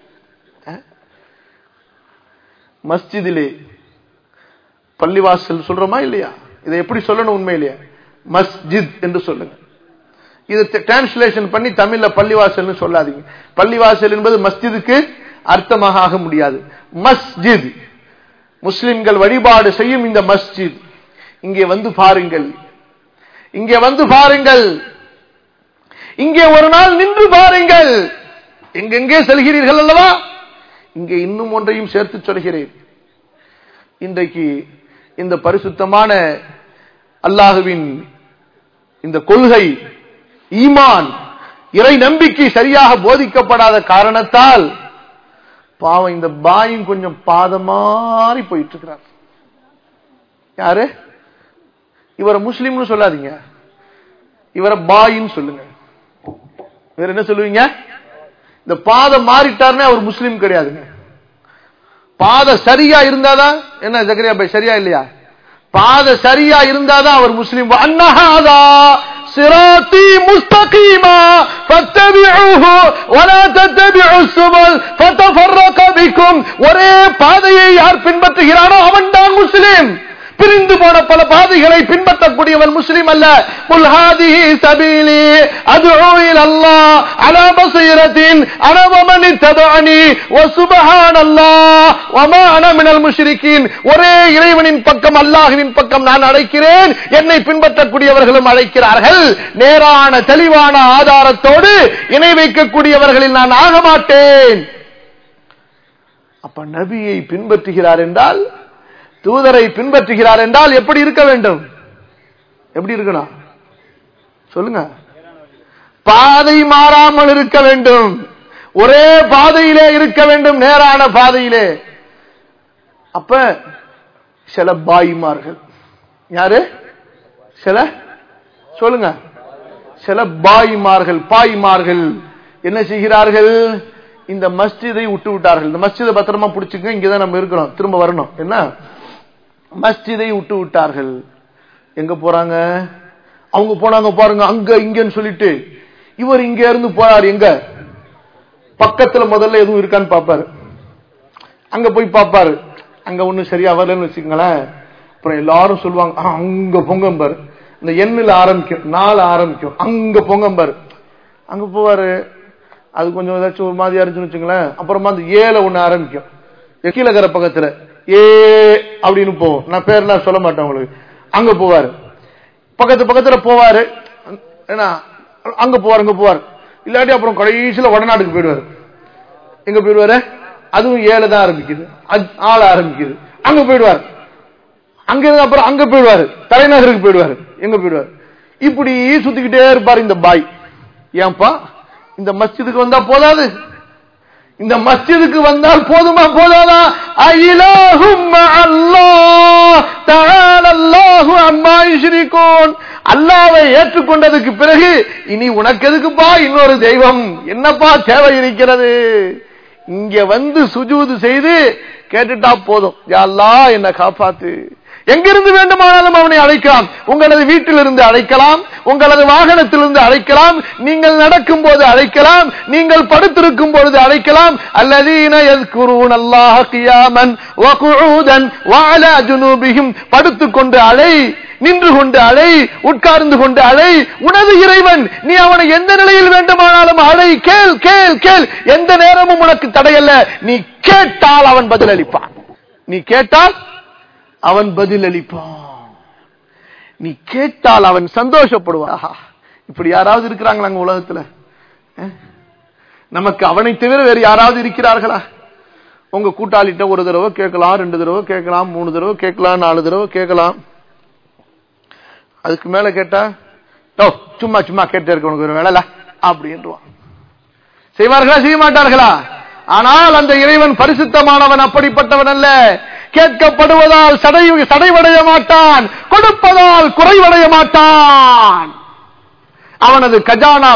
Speaker 1: மஸ்ஜிதிலே, பள்ளிவாசல் சொல்றோமா இல்லையா? இதை எப்படி சொல்லணும்? உண்மையிலேயே மஸ்ஜித் என்று சொல்லுங்க. இது டிரான்ஸ்லேஷன் பண்ணி தமிழ்ல பள்ளிவாசல் சொல்லாதீங்க. பள்ளிவாசல் என்பது மஸ்ஜிதுக்கு அர்த்தமாக ஆக முடியாது. மஸ்ஜித், முஸ்லிம்கள் வழிபாடு செய்யும் இந்த மஸ்ஜித். இங்கே வந்து பாருங்கள், இங்கே வந்து பாருங்கள், இங்கே ஒரு நாள் நின்று பாருங்கள். எங்கெங்கே செல்கிறீர்கள் அல்லவா? இங்கே இன்னும் ஒன்றையும் சேர்த்து சொல்கிறேன். இன்றைக்கு இந்த பரிசுத்தமான அல்லாஹுவின் இந்த கொள்கை, ஈமான், இறை நம்பிக்கை சரியாக போதிக்கப்படாத காரணத்தால் பாவம் இந்த பாயும் கொஞ்சம் பாதமாறி போயிட்டு இருக்கிறார். யாரு? இவரை முஸ்லிம்னு சொல்லாதீங்க, இவரை பாயின்னு சொல்லுங்க. வேற என்ன சொல்லுவீங்க? இந்த பாதம் மாறிட்டாருன்னா அவர் முஸ்லிம் கிடையாதுங்க. பாத சரியா இருந்தாதான், என்ன ஜக்கரியா பாய் சரியா இல்லையா? பாத சரியா இருந்தாதான் அவர் முஸ்லிம். அன்னஹாதா சிராத்தி முஸ்தகீமா ஃபத்தபிஊஹு வலா தத்தபிஉஸ் சுபல் ஃபதஃபர்ரக பிக்கும். ஒரே பாதையை யார் பின்பற்றுகிறானோ அவன்தான் முஸ்லிம். பிரிந்து போன பல பாதைகளை பின்பற்றக்கூடியவன் முஸ்லிம் அல்ல. குல் ஹாதிஹி சபீலி அத்உ இலல்லாஹ் அலா பஸீரத்தின் அன வமன் இத்தபஅனி வ சுப்ஹானல்லாஹ் வ மா அன மினல் முஷ்ரிகீன். ஒரே இறைவனின் பக்கம், அல்லாஹ்வின் பக்கம் நான் அழைக்கிறேன், என்னை பின்பற்றக்கூடியவர்களும் அழைக்கிறார்கள். நேரான தெளிவான ஆதாரத்தோடு இணை வைக்கக்கூடியவர்களில் நான் ஆக மாட்டேன். அப்ப நபியை பின்பற்றுகிறார் என்றால், தூதரை பின்பற்றுகிறார் என்றால் எப்படி இருக்க வேண்டும்? எப்படி இருக்கணும் சொல்லுங்க? பாதை மாறாமல் இருக்க வேண்டும், ஒரே பாதையிலே இருக்க வேண்டும், நேரான பாதையிலே. அப்ப சில பாய்மார்கள், யாரு? சில சொல்லுங்க, சில பாய்மார்கள் என்ன செய்கிறார்கள்? இந்த மஸ்ஜிதை விட்டு விட்டார்கள். இந்த மஸ்ஜிதை பத்திரமா பிடிச்சுங்க, இங்கதான் நம்ம இருக்கிறோம், திரும்ப வரணும். என்ன? மஸ்ஜிதை விட்டு விட்டார்கள். எங்க போறாங்க? அவங்க போனாங்க பாருங்க, அங்க இங்கன்னு சொல்லிட்டு. இவர் இங்க இருந்து போறாரு. எங்க? பக்கத்துல முதல்ல எதுவும் இருக்கான்னு பாப்பாரு. அங்க போய் பாப்பாரு, அங்க ஒண்ணு சரியா வரலன்னு வச்சுக்கங்களேன். அப்புறம் எல்லாரும் சொல்லுவாங்க, அங்க பொங்கம்பாரு. இந்த எண்ணில் ஆரம்பிக்கும், 4 ஆரம்பிக்கும், அங்க பொங்கம்பாரு. அங்க போவாரு, அது கொஞ்சம் ஏதாச்சும் ஒரு மாதிரியா இருந்துச்சுன்னு வச்சுங்களேன். அப்புறமா அந்த 7 ஒண்ணு ஆரம்பிக்கும், கீழக்கரை பக்கத்துல ஏ அப்படின்னு போவோம். நான் பேர்லாம் சொல்ல மாட்டேன் உங்களுக்கு. அங்க போவாரு, பக்கத்துல போவாரு. ஏன்னா அங்க போவார். இல்லாட்டி அப்புறம் கடைசியில வடநாட்டுக்கு போயிடுவாரு. எங்க போயிடுவாரு? அதுவும் 7 தான் ஆரம்பிக்குது, 6 ஆரம்பிக்குது. அங்க போயிடுவார். அங்க இருந்து அப்புறம் அங்க போயிடுவாரு, தலைநகருக்கு போயிடுவாரு. எங்க போயிடுவாரு? இப்படி சுத்திக்கிட்டே இருப்பாரு இந்த பாய். ஏன்பா இந்த மஸ்ஜிதுக்கு வந்தா போதாது? இந்த மஸ்ஜிதுக்கு வந்தால் போதுமா போதாதா? அயிலாஹும் அல்லாஹ் தஆலா அல்லாஹு அம்மா யுஷ்ரிகூன். அல்லாஹ்வை ஏற்றுக்கொண்டதுக்கு பிறகு இனி உனக்கு எதுக்குப்பா இன்னொரு தெய்வம்? என்னப்பா தேவை இருக்கிறது? இங்க வந்து சுஜூது செய்து கேட்டுட்டா போதும், யா அல்லாஹ் என்ன காப்பாத்து. எங்கிருந்து வேண்டுமானாலும் அவனை அழைக்கலாம். உங்களது வீட்டிலிருந்து அழைக்கலாம், உங்களது வாகனத்திலிருந்து அழைக்கலாம், நீங்கள் நடக்கும் போது அழைக்கலாம், நீங்கள் படுத்திருக்கும் பொழுது அழைக்கலாம். அல்லதீன யஸ்குரூனல்லாஹ கியாமன் வ குஊதன் வ அலா ஜுனூபிஹிம். படுத்துக்கொண்டு அழை, நின்று கொண்டு அழை, உட்கார்ந்து கொண்டு அழை. உனது இறைவன், நீ அவனை எந்த நிலையில் வேண்டுமானாலும் அழை, கேள் கேள் கேள், எந்த நேரமும் உனக்கு தடையல்ல. நீ கேட்டால் அவன் பதிலளிப்பான். நீ கேட்டால் அவன் பதிலளிப்பான். நீ கேட்டால் அவன் சந்தோஷப்படுவான். இப்படி யாராவது இருக்கிறாங்களா உலகத்துல? நமக்கு அவனை தவிர வேறு யாராவது இருக்கிறார்களா? உங்க கூட்டாளிட்ட ஒரு தடவை கேட்கலாம், 2 தடவை கேட்கலாம், 3 தடவை கேட்கலாம், 4 தடவை கேட்கலாம். அதுக்கு மேல கேட்டா சும்மா சும்மா கேட்டே இருக்க உனக்கு ஒரு வேலை அப்படின்றான். செய்வார்களா செய்ய மாட்டார்களா? ஆனால் அந்த இறைவன் பரிசுத்தமானவன், அப்படிப்பட்டவன் அல்ல. கேட்கப்படுவதால் சடைவடைய மாட்டான், கொடுப்பதால் குறைவடைய மாட்டான். அவனது கஜானா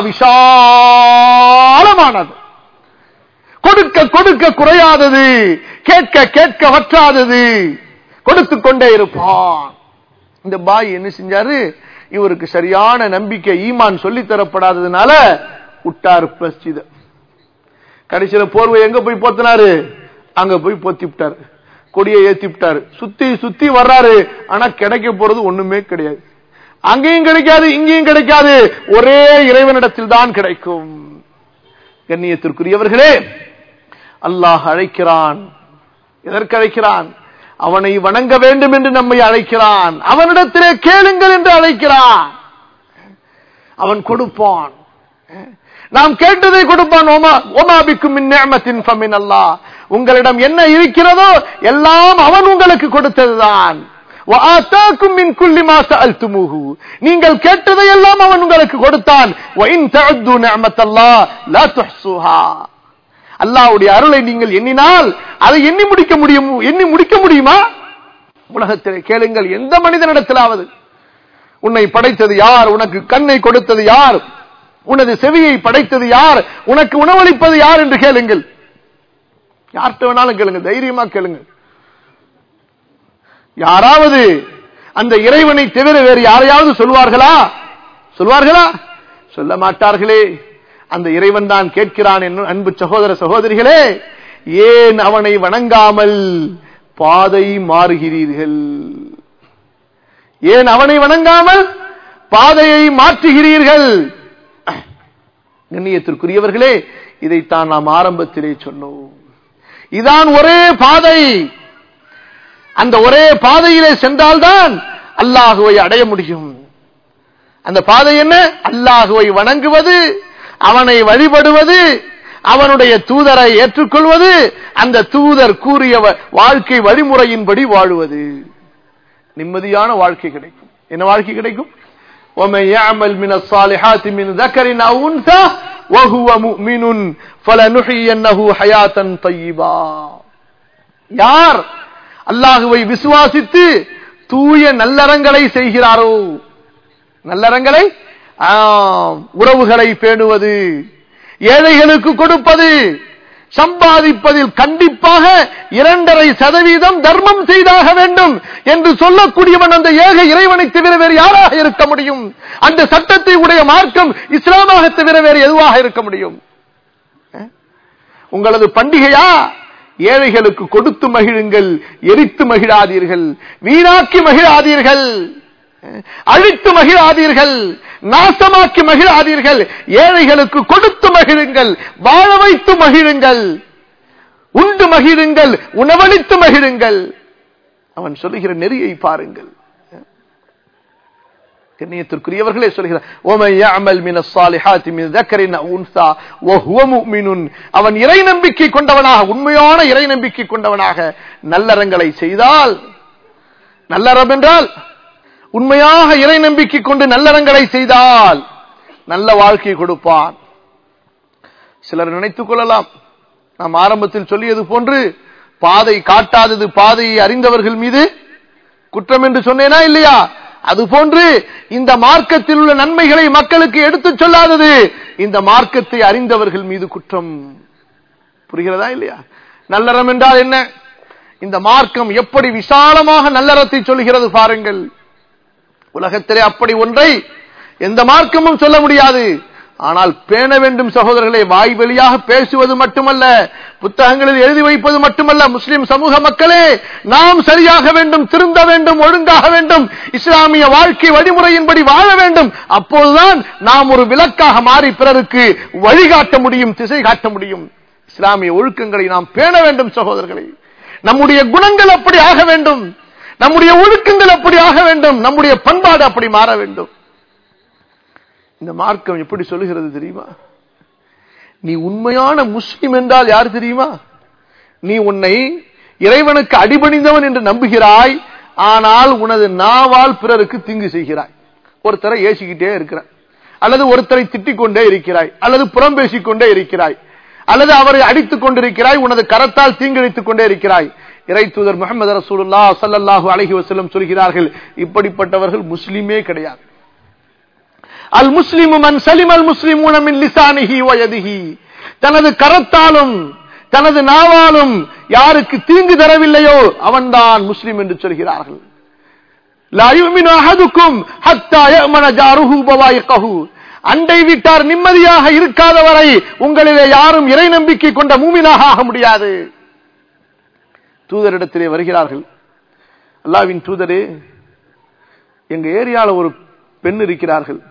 Speaker 1: விஷாலமானது, கொடுக்க கொடுக்க குறையாதது, கேட்க கேட்க வற்றாதது, கொடுத்துக் கொண்டே இருப்பான். இந்த பாய் என்ன செஞ்சாரு? இவருக்கு சரியான நம்பிக்கை, ஈமான் சொல்லி தரப்படாததுனால விட்டாரு மஸ்ஜித. கடைசியில போர்வை எங்க போய் போத்தினாரு? அங்க போய் போத்தி விட்டாரு, கொடியை ஏத்தி விட்டாரு. சுத்தி சுத்தி வர்றாரு, ஆனா கிடைக்க போறது ஒண்ணுமே கிடையாது. அங்கேயும் கிடைக்காது, இங்கேயும் கிடைக்காது, ஒரே இறைவனிடத்தில் தான் கிடைக்கும். கண்ணியத்திற்குரியவர்களே, அல்லாஹ் அழைக்கிறான். எதற்கு அழைக்கிறான்? அவனை வணங்க வேண்டும் என்று நம்மை அழைக்கிறான். அவனிடத்திலே கேளுங்கள் என்று அழைக்கிறான். அவன் கொடுப்பான், நாம் கேட்டதை கொடுப்பான். ஓமாபிக்கும் மின் நிஅமத்தின் ஃபமின் அல்லாஹ், உங்களிடம் என்ன இருக்கிறதோ எல்லாம் அவன் உங்களுக்கு கொடுத்ததுதான். வஆதாக்கும் மின் குல்லி மா சஅல்துமூஹு, நீங்கள் கேட்டதை எல்லாம் அவன் உங்களுக்கு கொடுத்தான். வஇன் தஅது நிஅமத்தல்லாஹ் லா துஹ்ஸூஹா, அல்லாஹ்வுடைய அருளை நீங்கள் எண்ணினால் அதை எண்ணி முடிக்க முடியுமா? உலகத்திலே கேளுங்கள், எந்த மனிதனிடத்திலாவது உன்னை படைத்தது யார், உனக்கு கண்ணை கொடுத்தது யார், உனது செவியை படைத்தது யார், உனக்கு உணவளிப்பது யார் என்று கேளுங்கள். யார்கிட்ட வேணாலும் கேளுங்க, தைரியமா கேளுங்க. யாராவது அந்த இறைவனை தவிர வேறு யாரையாவது சொல்வார்களா? சொல்ல மாட்டார்களே. அந்த இறைவன் தான் கேட்கிறான். அன்பு சகோதர சகோதரிகளே, ஏன் அவனை வணங்காமல் பாதை மாறுகிறீர்கள்? ஏன் அவனை வணங்காமல் பாதையை மாற்றுகிறீர்கள்? கண்ணியத்திற்குரியவர்களே, இதைத்தான் நாம் ஆரம்பத்திலே சொன்னோம். இதான் ஒரே பாதை. அந்த ஒரே பாதையிலே சென்றால்தான் அல்லாஹுவை அடைய முடியும். அந்த பாதை என்ன? அல்லாஹுவை வணங்குவது, அவனை வழிபடுவது, அவனுடைய தூதரை ஏற்றுக்கொள்வது, அந்த தூதர் கூறிய வாழ்க்கை வழிமுறையின்படி வாழுவது. நிம்மதியான வாழ்க்கை கிடைக்கும். என்ன வாழ்க்கை கிடைக்கும்? وَمَن يَعْمَلْ مِنَ الصَّالِحَاتِ مِنْ ذَكَرٍ أَوْ أُنثَىٰ وَهُوَ مُؤْمِنٌ فَلَنُحْيِيَنَّهُ حَيَاةً طَيِّبَةً. யார் அல்லாஹுவை விசுவாசித்து தூய நல்லறங்களை செய்கிறாரோ, நல்லறங்களை, உறவுகளை பேணுவது, ஏழைகளுக்கு கொடுப்பது, சம்பாதிப்பதில் கண்டிப்பாக 2.5% தர்மம் செய்தாக வேண்டும் என்று சொல்லக்கூடியவன் அந்த ஏக இறைவனை தவிர வேறு யாராக இருக்க முடியும்? அந்த சட்டத்தை உடைய மார்க்கம் இஸ்லாமாக தவிர வேறு எதுவாக இருக்க முடியும்? உங்களது பண்டிகையா? ஏழைகளுக்கு கொடுத்து மகிழுங்கள், எரித்து மகிழாதீர்கள், வீணாக்கி மகிழாதீர்கள், அழித்து மகிழாதீர்கள், நாசமாக்கி மகிழாதீர்கள். ஏழைகளுக்கு கொடுத்து மகிழுங்கள், வாழ வைத்து மகிழுங்கள், உண்டு மகிழுங்கள், உணவளித்து மகிழுங்கள். அவன் சொல்லுகிற நெறியை பாருங்கள். கண்ணியத்திற்குரியவர்களே சொல்கிறார், وَمَن يَعْمَلْ مِنَ الصَّالِحَاتِ مِنْ ذَكَرٍ أَوْ أُنثَىٰ وَهُوَ مُؤْمِنٌ, அவன் இறை நம்பிக்கை கொண்டவனாக, உண்மையான இறை நம்பிக்கை கொண்டவனாக நல்லறங்களை செய்தால், நல்லறம் என்றால் உண்மையாக இறை நம்பிக்கை கொண்டு நல்லறங்களை செய்தால் நல்ல வாழ்க்கை கொடுப்பான். சிலர் நினைத்துக் கொள்ளலாம், நாம் ஆரம்பத்தில் சொல்லியது போன்று பாதை காட்டாதது பாதையை அறிந்தவர்கள் மீது குற்றம் என்று சொன்னேனா இல்லையா? அதுபோன்று இந்த மார்க்கத்தில் உள்ள நன்மைகளை மக்களுக்கு எடுத்துச் சொல்லாதது இந்த மார்க்கத்தை அறிந்தவர்கள் மீது குற்றம். புரிகிறதா இல்லையா? நல்லறம் என்றால் என்ன? இந்த மார்க்கம் எப்படி விசாலமாக நல்லறத்தை சொல்கிறது பாருங்கள். உலகத்திலே அப்படி ஒன்றை எந்த மார்க்கமும் சொல்ல முடியாது. ஆனால் பேண வேண்டும் சகோதரர்களே. வாய் வழியாக பேசுவது மட்டுமல்ல, புத்தகங்களில் எழுதி வைப்பது மட்டுமல்ல. முஸ்லிம் சமூக மக்களே, நாம் சரியாக வேண்டும், திருந்த வேண்டும், ஒழுங்காக வேண்டும், இஸ்லாமிய வாழ்க்கை வழிமுறையின்படி வாழ வேண்டும். அப்போதுதான் நாம் ஒரு விளக்காக மாறி பிறருக்கு வழிகாட்ட முடியும், திசை காட்ட முடியும். இஸ்லாமிய ஒழுக்கங்களை நாம் பேண வேண்டும் சகோதரர்களே. நம்முடைய குணங்கள் அப்படி ஆக வேண்டும், நம்முடைய ஒழுக்கங்கள் அப்படி ஆக வேண்டும், நம்முடைய பண்பாடு அப்படி மாற வேண்டும். இந்த மார்க்கம் எப்படி சொல்லுகிறது தெரியுமா? நீ உண்மையான முஸ்லிம் என்றால் யார் தெரியுமா? நீ உன்னை இறைவனுக்கு அடிபணிந்தவன் என்று நம்புகிறாய், ஆனால் உனது நாவால் பிறருக்கு தீங்கு செய்கிறாய். ஒருத்தரை ஏசிக்கிட்டே இருக்கிறாய், அல்லது ஒருத்தரை திட்டிக் கொண்டே இருக்கிறாய், அல்லது புறம் பேசிக் கொண்டே இருக்கிறாய், அல்லது அவரை அடித்துக் கொண்டிருக்கிறாய், உனது கரத்தால் தீங்கிழைத்துக் கொண்டே இருக்கிறாய். இறை தூதர் முஹம்மது ரசூலுல்லாஹ் ஸல்லல்லாஹு அலைஹி வஸல்லம் சொல்கிறார்கள், இப்படிப்பட்டவர்கள் முஸ்லிமே கிடையாது. அல் முஸ்லிமு மன் சலிமல் முஸ்லிமூன மின் லிசானிஹி வ யதிஹி. தனது கரத்தாலும் தனது நாவாலும் யாருக்கு தீங்கு தரவில்லையோ அவன்தான் முஸ்லிம் என்று சொல்கிறார்கள். லா யுமினு அஹதுக்கும் ஹத்தா யமன ஜாருஹு பவாயிகஹு. அண்டை வீட்டார் நிம்மதியாக இருக்காத வரை உங்களிலே யாரும் இறை நம்பிக்கை கொண்ட மூமினாக ஆக முடியாது. தூதரிடத்திலே வருகிறார்கள், அல்லாஹ்வின் தூதரே, எங்க ஏரியால ஒரு பெண் இருக்கிறார்கள்,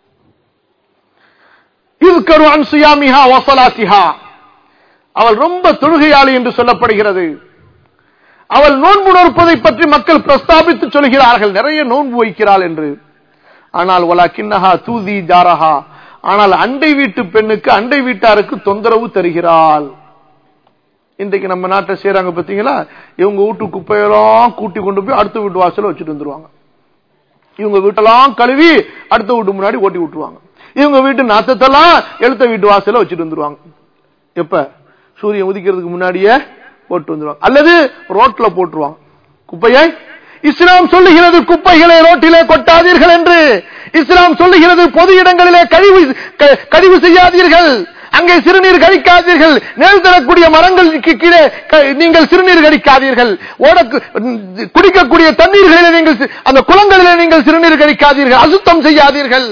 Speaker 1: அவள் ரொம்ப தொழுகையாளி என்று சொல்லப்படுகிறது, அவள் நோன்பு நோற்பதை பற்றி மக்கள் பிரஸ்தாபித்து சொல்கிறார்கள், நிறைய நோன்பு வைக்கிறாள் என்று. ஆனால் வலாக்கின்னஹா தூதி ஜாரஹா, ஆனால் அண்டை வீட்டு பெண்ணுக்கு அண்டை வீட்டாருக்கு தொந்தரவு தருகிறாள். இன்றைக்கு நம்ம நாட்டை செய்யறாங்க பாத்தீங்களா, இவங்க வீட்டு குப்பையெல்லாம் கூட்டி கொண்டு போய் அடுத்த வீட்டு வாசல வச்சுட்டு வந்துருவாங்க, இவங்க வீட்டெல்லாம் கழுவி அடுத்த வீட்டு முன்னாடி ஓட்டி விட்டுருவாங்க, இவங்க வீட்டு நாத்தத்தெல்லாம் எழுத்த வீட்டு வாசல வச்சுட்டு வந்துருவாங்க. எப்ப? சூரியன் உதிக்கிறதுக்கு முன்னாடியே போட்டு வந்துருவாங்க, அல்லது ரோட்ல போட்டுருவாங்க குப்பையை. இஸ்லாம் சொல்லுகிறது குப்பைகளை ரோட்டிலே கொட்டாதீர்கள் என்று. இஸ்லாம் சொல்லுகிறது பொது இடங்களிலே கழிவு செய்யாதீர்கள், அங்கே சிறுநீர் கழிக்காதீர்கள், நேர் தரக்கூடிய மரங்களுக்கு கீழே நீங்கள் சிறுநீர் கழிக்காதீர்கள், குடிக்கக்கூடிய தண்ணீர்களிலே நீங்கள் அந்த குளங்களிலே நீங்கள் சிறுநீர் கழிக்காதீர்கள், அசுத்தம் செய்யாதீர்கள்.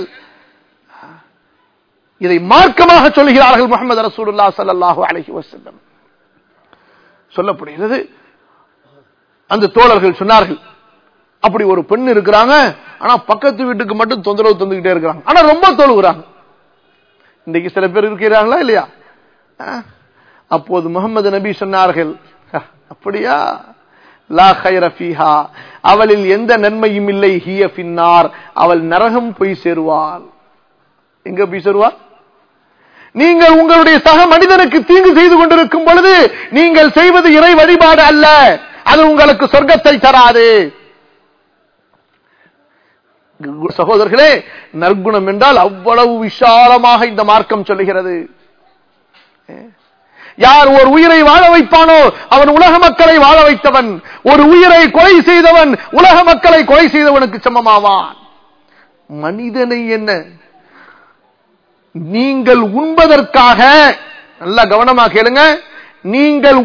Speaker 1: இதை மார்க்கமாக சொல்லுகிறார்கள் முஹம்மது ரசூலுல்லாஹ் ஸல்லல்லாஹு அலைஹி வஸல்லம். சொல்லப்படுகிறது, அந்த தோழர்கள் சொன்னார்கள், அப்படி ஒரு பெண் இருக்கிறாங்க, ஆனா பக்கத்து வீட்டுக்கு மட்டும் தொந்தரவு தந்துகிட்டே இருக்கிறாங்க, ஆனா ரொம்ப தொழுகிறாங்க. இன்றைக்கு சில பேர் இருக்கிறாங்களா இல்லையா? அப்போது முஹம்மது நபி சொன்னார்கள், அப்படியா? லா கைர ஃபீஹா, அவளில் எந்த நன்மையும் இல்லை, ஹிய ஃபின்னார், அவள் நரகம் போய் சேருவாள். எங்க போய் சேருவாள்? நீங்கள் உங்களுடைய சக மனிதனுக்கு தீங்கு செய்து கொண்டிருக்கும் பொழுது நீங்கள் செய்வது இறை வழிபாடு அல்ல, அது உங்களுக்கு சொர்க்கத்தை தராது. சகோதரர்களே, நற்குணம் என்றால் அவ்வளவு விசாலமாக இந்த மார்க்கம் சொல்லுகிறது. யார் ஒரு உயிரை வாழ வைப்பானோ அவன் உலக மக்களை வாழ வைத்தவன், ஒரு உயிரை கொலை செய்தவன் உலக மக்களை கொலை செய்தவனுக்கு சமமாவான். மனிதனை என்ன, நீங்கள் உண்பதற்காக, நல்ல கவனமாக கேளுங்க, நீங்கள்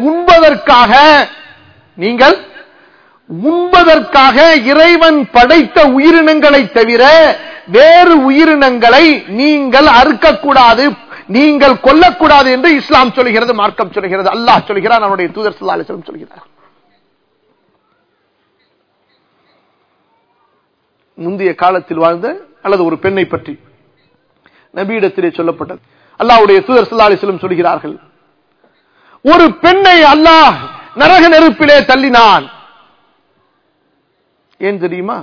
Speaker 1: உண்பதற்காக இறைவன் படைத்த உயிரினங்களை தவிர வேறு உயிரினங்களை நீங்கள் அறுக்கக்கூடாது, நீங்கள் கொல்லக்கூடாது என்று இஸ்லாம் சொல்கிறது, மார்க்கம் சொல்கிறது, அல்லாஹ் சொல்கிறார், அவருடைய தூதர் ஸல்லல்லாஹு அலைஹி வஸல்லம் சொல்கிறார். முந்தைய காலத்தில் வாழ்ந்த அல்லது ஒரு பெண்ணை பற்றி நபியிடத்திலே சொல்லப்பட்டது. அல்லாஹ்வுடைய தூதர் ஸல்லல்லாஹு அலைஹி வஸல்லம் சொல்கிறார்கள், ஒரு பெண்ணை அல்லாஹ் நரக நெருப்பிலே தள்ளினான். ஏன் தெரியுமா?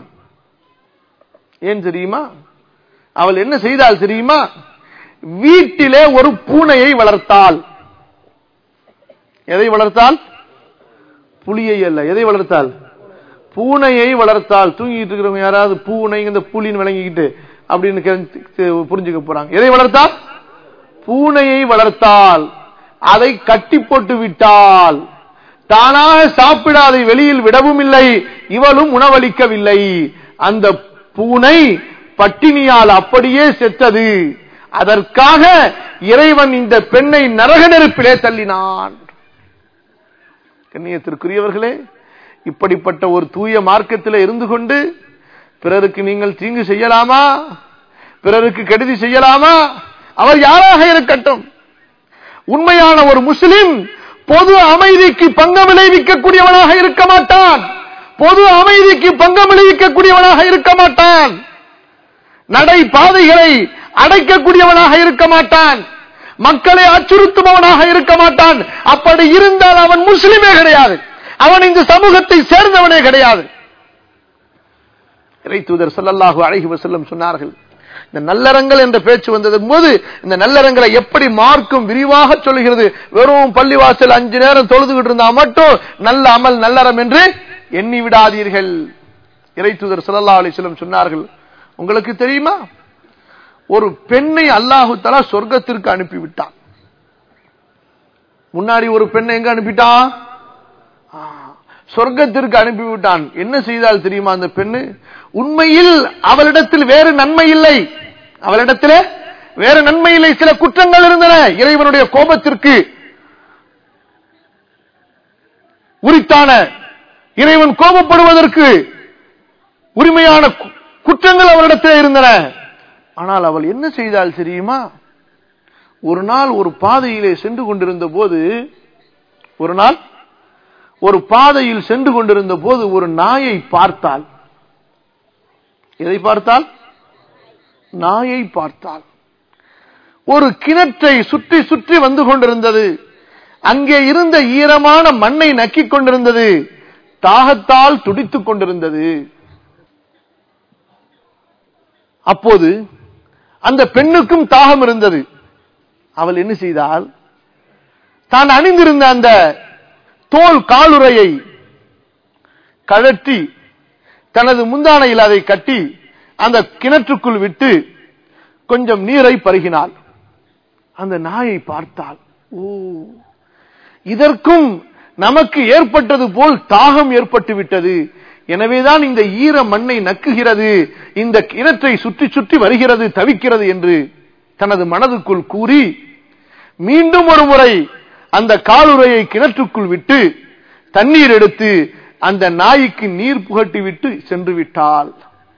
Speaker 1: அவள் என்ன செய்தால் தெரியுமா? வீட்டிலே ஒரு பூனையை வளர்த்தாள். எதை வளர்த்தால்? புலியை அல்ல. எதை வளர்த்தால்? பூனையை வளர்த்தால். தூங்கிட்டு இருக்கிறவங்க யாராவது பூனை இந்த புலின்னு விளங்கிக்கிட்டு அப்படின்னு புரிஞ்சுக்க போறாங்க. எதை வளர்த்தால்? பூனையை வளர்த்தால். அதை கட்டி போட்டு விட்டால். தானாக சாப்பிடாதை வெளியில் விடவும் இல்லை, இவளும் உணவளிக்கவில்லை. அந்த பூனை பட்டினியால் அப்படியே செத்தது. அதற்காக இறைவன் இந்த பெண்ணை நரக நெருப்பிலே தள்ளினான். கண்ணியத்திற்குரியவர்களே, இப்படிப்பட்ட ஒரு தூய மார்க்கத்தில் இருந்து கொண்டு பிறருக்கு நீங்கள் தீங்கு செய்யலாமா? பிறருக்கு கெடுதி செய்யலாமா? அவர் யாராக இருக்கட்டும். உண்மையான ஒரு முஸ்லிம் பொது அமைதிக்கு பங்கம் விளைவிக்கக்கூடியவனாக இருக்க மாட்டான். பொது அமைதிக்கு பங்கம் விளைவிக்கக்கூடியவனாக இருக்க மாட்டான். நடை பாதைகளை அடைக்கக்கூடியவனாக இருக்க மாட்டான். மக்களை அச்சுறுத்துபவனாக இருக்க மாட்டான். அப்படி இருந்தால் அவன் முஸ்லிமே கிடையாது. அவன் இந்த சமூகத்தை சேர்ந்தவனே கிடையாது. இறை தூதர் ஸல்லல்லாஹு அலைஹி வஸல்லம் சொன்னார்கள், இந்த நல்லறங்கள் என்ற பேச்சு வந்தது போது இந்த நல்லறங்களை எப்படி மார்க்கம் விரிவாக சொல்கிறது. வெறும் பள்ளிவாசல் 5 நேரம் தொழுதுகிட்டு இருந்தா மட்டும் நல்ல அமல் நல்லறம் என்று எண்ணி விடாதீர்கள். இறை தூதர் ஸல்லல்லாஹு அலைஹி வஸல்லம் சொன்னார்கள், உங்களுக்கு தெரியுமா, ஒரு பெண்ணை அல்லாஹு தஆலா சொர்க்கத்திற்கு அனுப்பிவிட்டான். முன்னாடி ஒரு பெண்ணை எங்க அனுப்பிட்டான்? சொர்க்கத்திற்கு அனுப்பிவிட்டான். என்ன செய்தால் தெரியுமா அந்த பெண்ணு? உண்மையில் அவளிடத்தில் வேறு நன்மை இல்லை, அவளிடத்தில் வேறு நன்மை இல்லை, சில குற்றங்கள் இருந்தன. இறைவனுடைய கோபத்திற்கு உரித்தான, இறைவன் கோபப்படுவதற்கு உரிமையான குற்றங்கள் அவளிடத்தில் இருந்தன. ஆனால் அவள் என்ன செய்தால் தெரியுமா? ஒரு நாள் ஒரு பாதையிலே சென்று கொண்டிருந்த போது, ஒரு நாள் ஒரு பாதையில் சென்று கொண்டிருந்த போது ஒரு நாயை பார்த்தாள். எதை பார்த்தால்? நாயை பார்த்தால். ஒரு கிணற்றை சுற்றி சுற்றி வந்து கொண்டிருந்தது. அங்கே இருந்த ஈரமான மண்ணை நக்கிக் கொண்டிருந்தது. தாகத்தால் துடித்துக் கொண்டிருந்தது. அப்போது அந்த பெண்ணுக்கும் தாகம் இருந்தது. அவள் என்ன செய்தாள்? தான் அணிந்திருந்த அந்த தோல் காலுறையை கழற்றி தனது முந்தானையில் அதை கட்டி அந்த கிணற்றுக்குள் விட்டு கொஞ்சம் நீரை பருகினாள். அந்த நாயை பார்த்தாள். ஓ, இதற்கும் நமக்கு ஏற்பட்டது போல் தாகம் ஏற்பட்டு விட்டது. எனவேதான் இந்த ஈர மண்ணை நக்குகிறது, இந்த கிணற்றை சுற்றி சுற்றி வருகிறது, தவிக்கிறது என்று தனது மனதுக்குள் கூறி மீண்டும் ஒரு முறை அந்த காலுறையை கிணற்றுக்குள் விட்டு தண்ணீர் எடுத்து அந்த நாய்க்கு நீர் புகட்டி விட்டு சென்று விட்டாள்.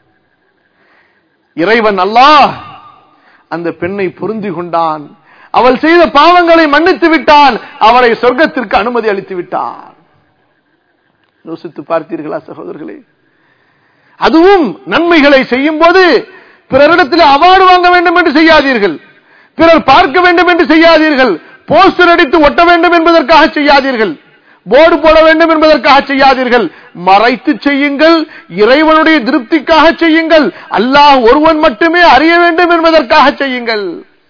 Speaker 1: இறைவன் அல்லாஹ் அந்த பெண்ணை பொருந்தி கொண்டான். அவள் செய்த பாவங்களை மன்னித்து விட்டான். அவளை சொர்க்கத்திற்கு அனுமதி அளித்து விட்டான். யோசித்து பார்த்தீர்களா சகோதரர்களே? அதுவும் நன்மைகளை செய்யும் போது பிறரிடத்தில் அவார்டு வாங்க வேண்டும் என்று செய்யாதீர்கள், பிறர் பார்க்க வேண்டும் என்று செய்யாதீர்கள், போஸ்டர் அடித்து ஒட்ட வேண்டும் என்பதற்காக செய்யாதீர்கள், போர்டு போட வேண்டும் என்பதற்காக செய்யாதீர்கள். மறைத்து செய்யுங்கள், இறைவனுடைய திருப்திக்காக செய்யுங்கள், அல்லாஹ் ஒருவன் மட்டுமே அறிய வேண்டும் என்பதற்காக செய்யுங்கள்.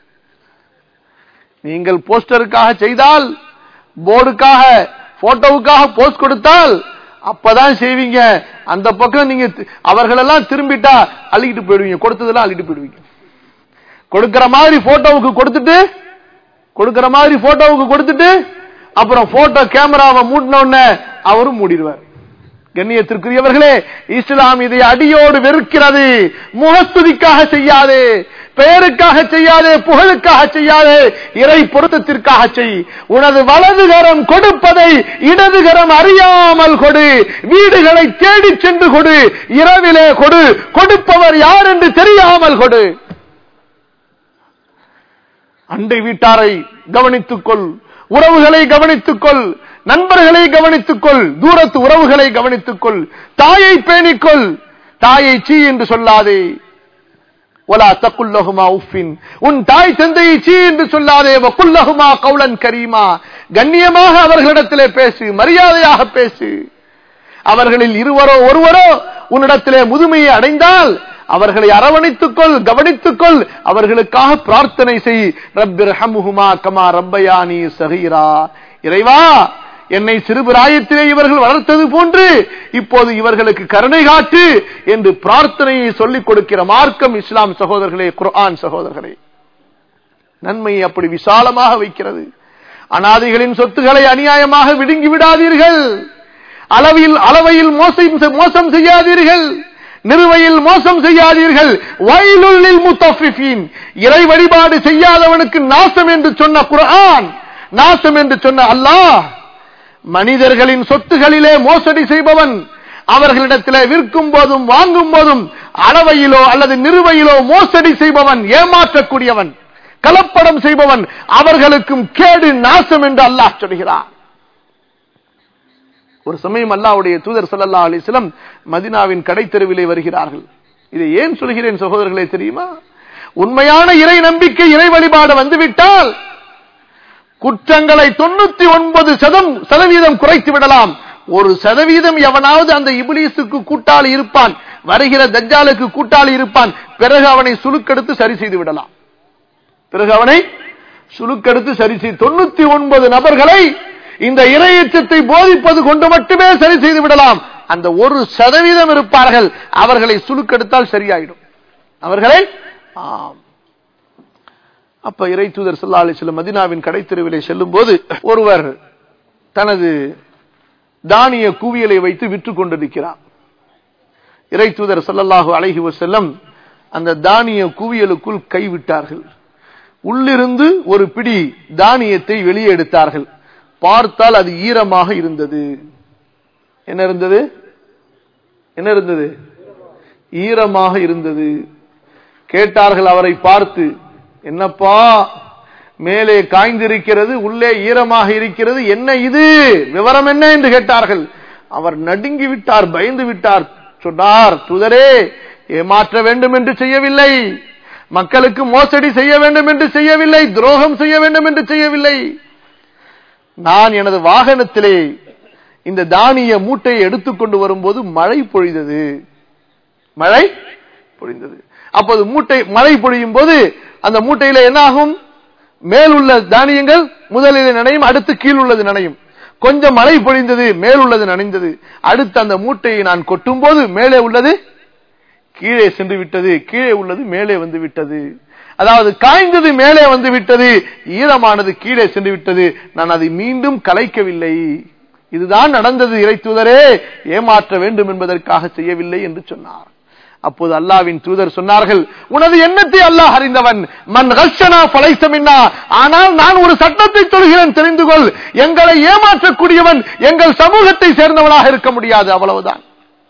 Speaker 1: நீங்கள் போஸ்டருக்காக செய்தால், போர்டுக்காக போட்டோவுக்காக போஸ்ட் கொடுத்தால் அப்பதான் செய்வீங்க. அந்த பக்கம் நீங்க அவர்களெல்லாம் திரும்பிட்டா அள்ளிக்கிட்டு போயிடுவீங்க, கொடுத்ததெல்லாம் அள்ளிட்டு போயிடுவீங்க. கொடுக்கிற மாதிரி போட்டோவுக்கு கொடுத்துட்டு அப்புறம் போட்டோ கேமராவை மூடின உடனே அவரும் மூடிடுவார். கண்ணியத்திற்குரியவர்களே, இஸ்லாம் இதை அடியோடு வெறுக்கிறது. முகஸ்துதிக்காக செய்யாதே, பெயருக்காக செய்யாதே, புகழுக்காக செய்யாதே, இறை பொருத்தத்திற்காக செய். உனது வலதுகரம் கொடுப்பதை இடதுகரம் அறியாமல் கொடு. வீடுகளை தேடி சென்று கொடு, இரவிலே கொடு, கொடுப்பவர் யார் என்று தெரியாமல் கொடு. அண்டை வீட்டாரை கவனித்துக்கொள், உறவுகளை கவனித்துக்கொள், நண்பர்களை கவனித்துக்கொள், தூரத்து உறவுகளை கவனித்துக்கொள், தாயை பேணிக்கொள். தாயை சீ என்று சொல்லாதே. வலா தகுல் லஹுமா உஃபின், உன் தாய் தந்தையை சீ என்று சொல்லாதே. வகுல் லஹுமா கௌலன் கரீமா, கண்ணியமாக அவர்களிடத்திலே பேசு, மரியாதையாக பேசு. அவர்களில் இருவரோ ஒருவரோ உன்னிடத்திலே முதுமையை அடைந்தால் அவர்களை அரவணைத்துக்கொள், கவனித்துக்கொள், அவர்களுக்காக பிரார்த்தனை செய். ரப்பிர்ஹம்ஹுமா கமா ரப்பயானி ஸகீரா, இறைவா என்னை சிறுபிராயத்திலே இவர்கள் வளர்த்தது போன்று இப்போது இவர்களுக்கு கருணை காட்டு என்று பிரார்த்தனையை சொல்லிக் கொடுக்கிற மார்க்கம் இஸ்லாம் சகோதரர்களே, குர்ஆன் சகோதரர்களே. நன்மையை அப்படி விசாலமாக வைக்கிறது. அனாதைகளின் சொத்துக்களை அநியாயமாக விடுங்கி விடாதீர்கள். அளவையில் மோசம் செய்யாதீர்கள், நிறுவையில் மோசம் செய்யாதீர்கள். வயலுல் லில் முத்தஃபிஃபீன், இறை வழிபாடு செய்யாதவனுக்கு நாசம் என்று சொன்ன குர்ஆன், நாசம் என்று சொன்ன அல்லாஹ், மனிதர்களின் சொத்துகளிலே மோசடி செய்பவன், அவர்களிடத்திலே விற்கும் போதும் வாங்கும் போதும் அளவையிலோ அல்லது நிறுவையிலோ மோசடி செய்பவன், ஏமாற்றக்கூடியவன், கலப்படம் செய்பவன் அவர்களுக்கும் கேடு நாசம் என்று அல்லாஹ் சொல்கிறார். ஒரு சமயம் அல்லாஹ்வுடைய தூதர் ஸல்லல்லாஹு அலைஹி வஸல்லம் மதீனாவின் கடைத்தெருவிலே வருகிறார்கள். இதை ஏன் சொல்கிறேன் சகோதரர்களே தெரியுமா? உண்மையான இறை நம்பிக்கை, இறை வழிபாடு வந்துவிட்டால் குற்றங்களை 99% குறைத்து விடலாம். 1% எவனாவது அந்த இப்லீஸுக்கு கூட்டாளி இருப்பான், வருகிற தஜ்ஜாலுக்கு கூட்டாளி இருப்பான், பிறகு அவனை சுலுக்கெடுத்து சரி செய்து விடலாம். 99 நபர்களை இந்த இறையச்சத்தை போதிப்பது கொண்டு மட்டுமே சரி செய்து விடலாம். அந்த 1% இருப்பார்கள், அவர்களை சுலுக்கெடுத்தால் சரியாயிடும். அவர்களை அப்ப இறை தூதர் ஸல்லல்லாஹு அலைஹி வஸல்லம் மதீனாவின் கடைத்தெருவிலே செல்லும் போது ஒருவர் தனது தானிய குவியலை வைத்து விற்று கொண்டிருக்கிறார். இறை தூதர் ஸல்லல்லாஹு அலைஹி வஸல்லம் அந்த தானிய குவியலுக்குள் கைவிட்டார்கள். உள்ளிருந்து ஒரு பிடி தானியத்தை வெளியே எடுத்தார்கள். பார்த்தால் அது ஈரமாக இருந்தது. என்ன இருந்தது? ஈரமாக இருந்தது. கேட்டார்கள் அவரை பார்த்து, என்னப்பா மேலே காய்ந்திருக்கிறது, உள்ளே ஈரமாக இருக்கிறது, என்ன இது, விவரம் என்ன என்று கேட்டார்கள். அவர் நடுங்கி விட்டார், பயந்து விட்டார். சொன்னார், தூதரே, ஏமாற்ற வேண்டும் என்று செய்யவில்லை, மக்களுக்கு மோசடி செய்ய வேண்டும் என்று செய்யவில்லை, துரோகம் செய்ய வேண்டும் என்று செய்யவில்லை. நான் எனது வாகனத்திலே இந்த தானிய மூட்டையை எடுத்துக்கொண்டு வரும்போது மழை பொழிந்தது. அப்போது மழை பொழியும் போது அந்த மூட்டையில என்ன ஆகும்? மேல் உள்ள தானியங்கள் முதலில் நனையும், அடுத்து கீழ் உள்ளது நனையும். கொஞ்சம் மழை பொழிந்தது, மேல் உள்ளது நனைந்தது. அடுத்து அந்த மூட்டையை நான் கொட்டும் போது மேலே உள்ளது கீழே சென்று விட்டது, கீழே உள்ளது மேலே வந்து விட்டது. அதாவது காய்ந்தது மேலே வந்து விட்டது, ஈரமானது கீழே சென்று விட்டது. நான் அதை மீண்டும் கலைக்கவில்லை. இதுதான் நடந்தது இறை தூதரே, ஏமாற்ற வேண்டும் என்பதற்காக செய்யவில்லை என்று சொன்னார். அப்போது அல்லாஹ்வின் தூதர் சொன்னார்கள், உனது எண்ணத்தை அல்லாஹ் அறிந்தவன். மன் கஷனா ஃபலைஸ மின்னா. ஆனால் நான் ஒரு சட்டத்தை சொல்கிறேன், தெரிந்து கொள். எங்களை ஏமாற்றக்கூடியவன் எங்கள் சமூகத்தை சேர்ந்தவனாக இருக்க முடியாது, அவ்வளவுதான்.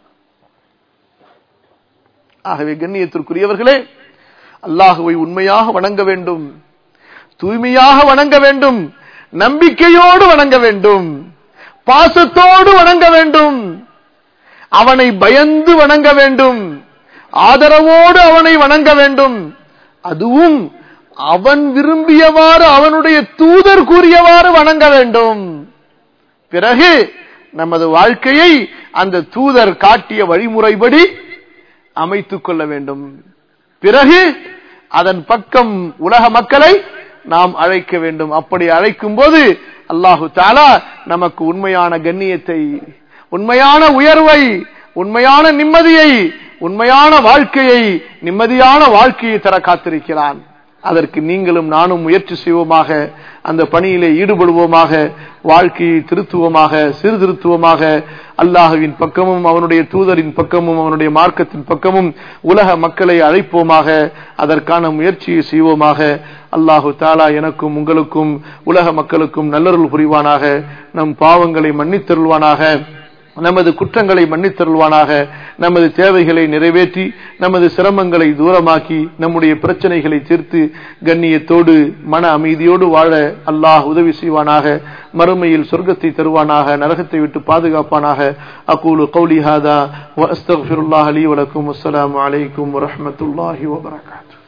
Speaker 1: ஆகவே கண்ணியத்திற்குரியவர்களே, அல்லாஹுவை உண்மையாக வணங்க வேண்டும், தூய்மையாக வணங்க வேண்டும், நம்பிக்கையோடு வணங்க வேண்டும், பாசத்தோடு வணங்க வேண்டும், அவனை பயந்து வணங்க வேண்டும், ஆதரவோடு அவனை வணங்க வேண்டும். அதுவும் அவன் விரும்பியவாறு, அவனுடைய தூதர் கூறியவாறு வணங்க வேண்டும். பிறகு நமது வாழ்க்கையை அந்த தூதர் காட்டிய வழிமுறைப்படி அமைத்துக் கொள்ள வேண்டும். பிறகு அதன் பக்கம் உலக மக்களை நாம் அழைக்க வேண்டும். அப்படி அழைக்கும் போது அல்லாஹு தஆலா நமக்கு உண்மையான கண்ணியத்தை, உண்மையான உயர்வை, உண்மையான நிம்மதியை, உண்மையான வாழ்க்கையை, நிம்மதியான வாழ்க்கையை தர காத்திருக்கிறான். அதற்கு நீங்களும் நானும் முயற்சி செய்வோமாக, அந்த பணியிலே ஈடுபடுவோமாக, வாழ்க்கையை திருத்துவோமாக, சீர்திருத்துவோமாக, அல்லாஹ்வின் பக்கமும் அவனுடைய தூதரின் பக்கமும் அவனுடைய மார்க்கத்தின் பக்கமும் உலக மக்களை அழைப்போமாக, அதற்கான முயற்சியை செய்வோமாக. அல்லாஹு தஆலா எனக்கும் உங்களுக்கும் உலக மக்களுக்கும் நல்லருள் புரிவானாக, நம் பாவங்களை மன்னித்தருள்வானாக, நமது குற்றங்களை மன்னித்தருள்வானாக, நமது தேவைகளை நிறைவேற்றி நமது சிரமங்களை தூரமாக்கி நம்முடைய பிரச்சனைகளை தீர்த்து கண்ணியத்தோடு மன அமைதியோடு வாழ அல்லாஹ் உதவி செய்வானாக. மறுமையில் சொர்க்கத்தை தருவானாக, நரகத்தை விட்டு பாதுகாப்பானாக. அகூலு கௌலி ஹாதா வ அஸ்தக்ஃபிருல்லாஹ் லீ வ லக்கும். அஸ்ஸலாமு அலைக்கும் வ ரஹ்மத்துல்லாஹி வ பரகாத்துஹு.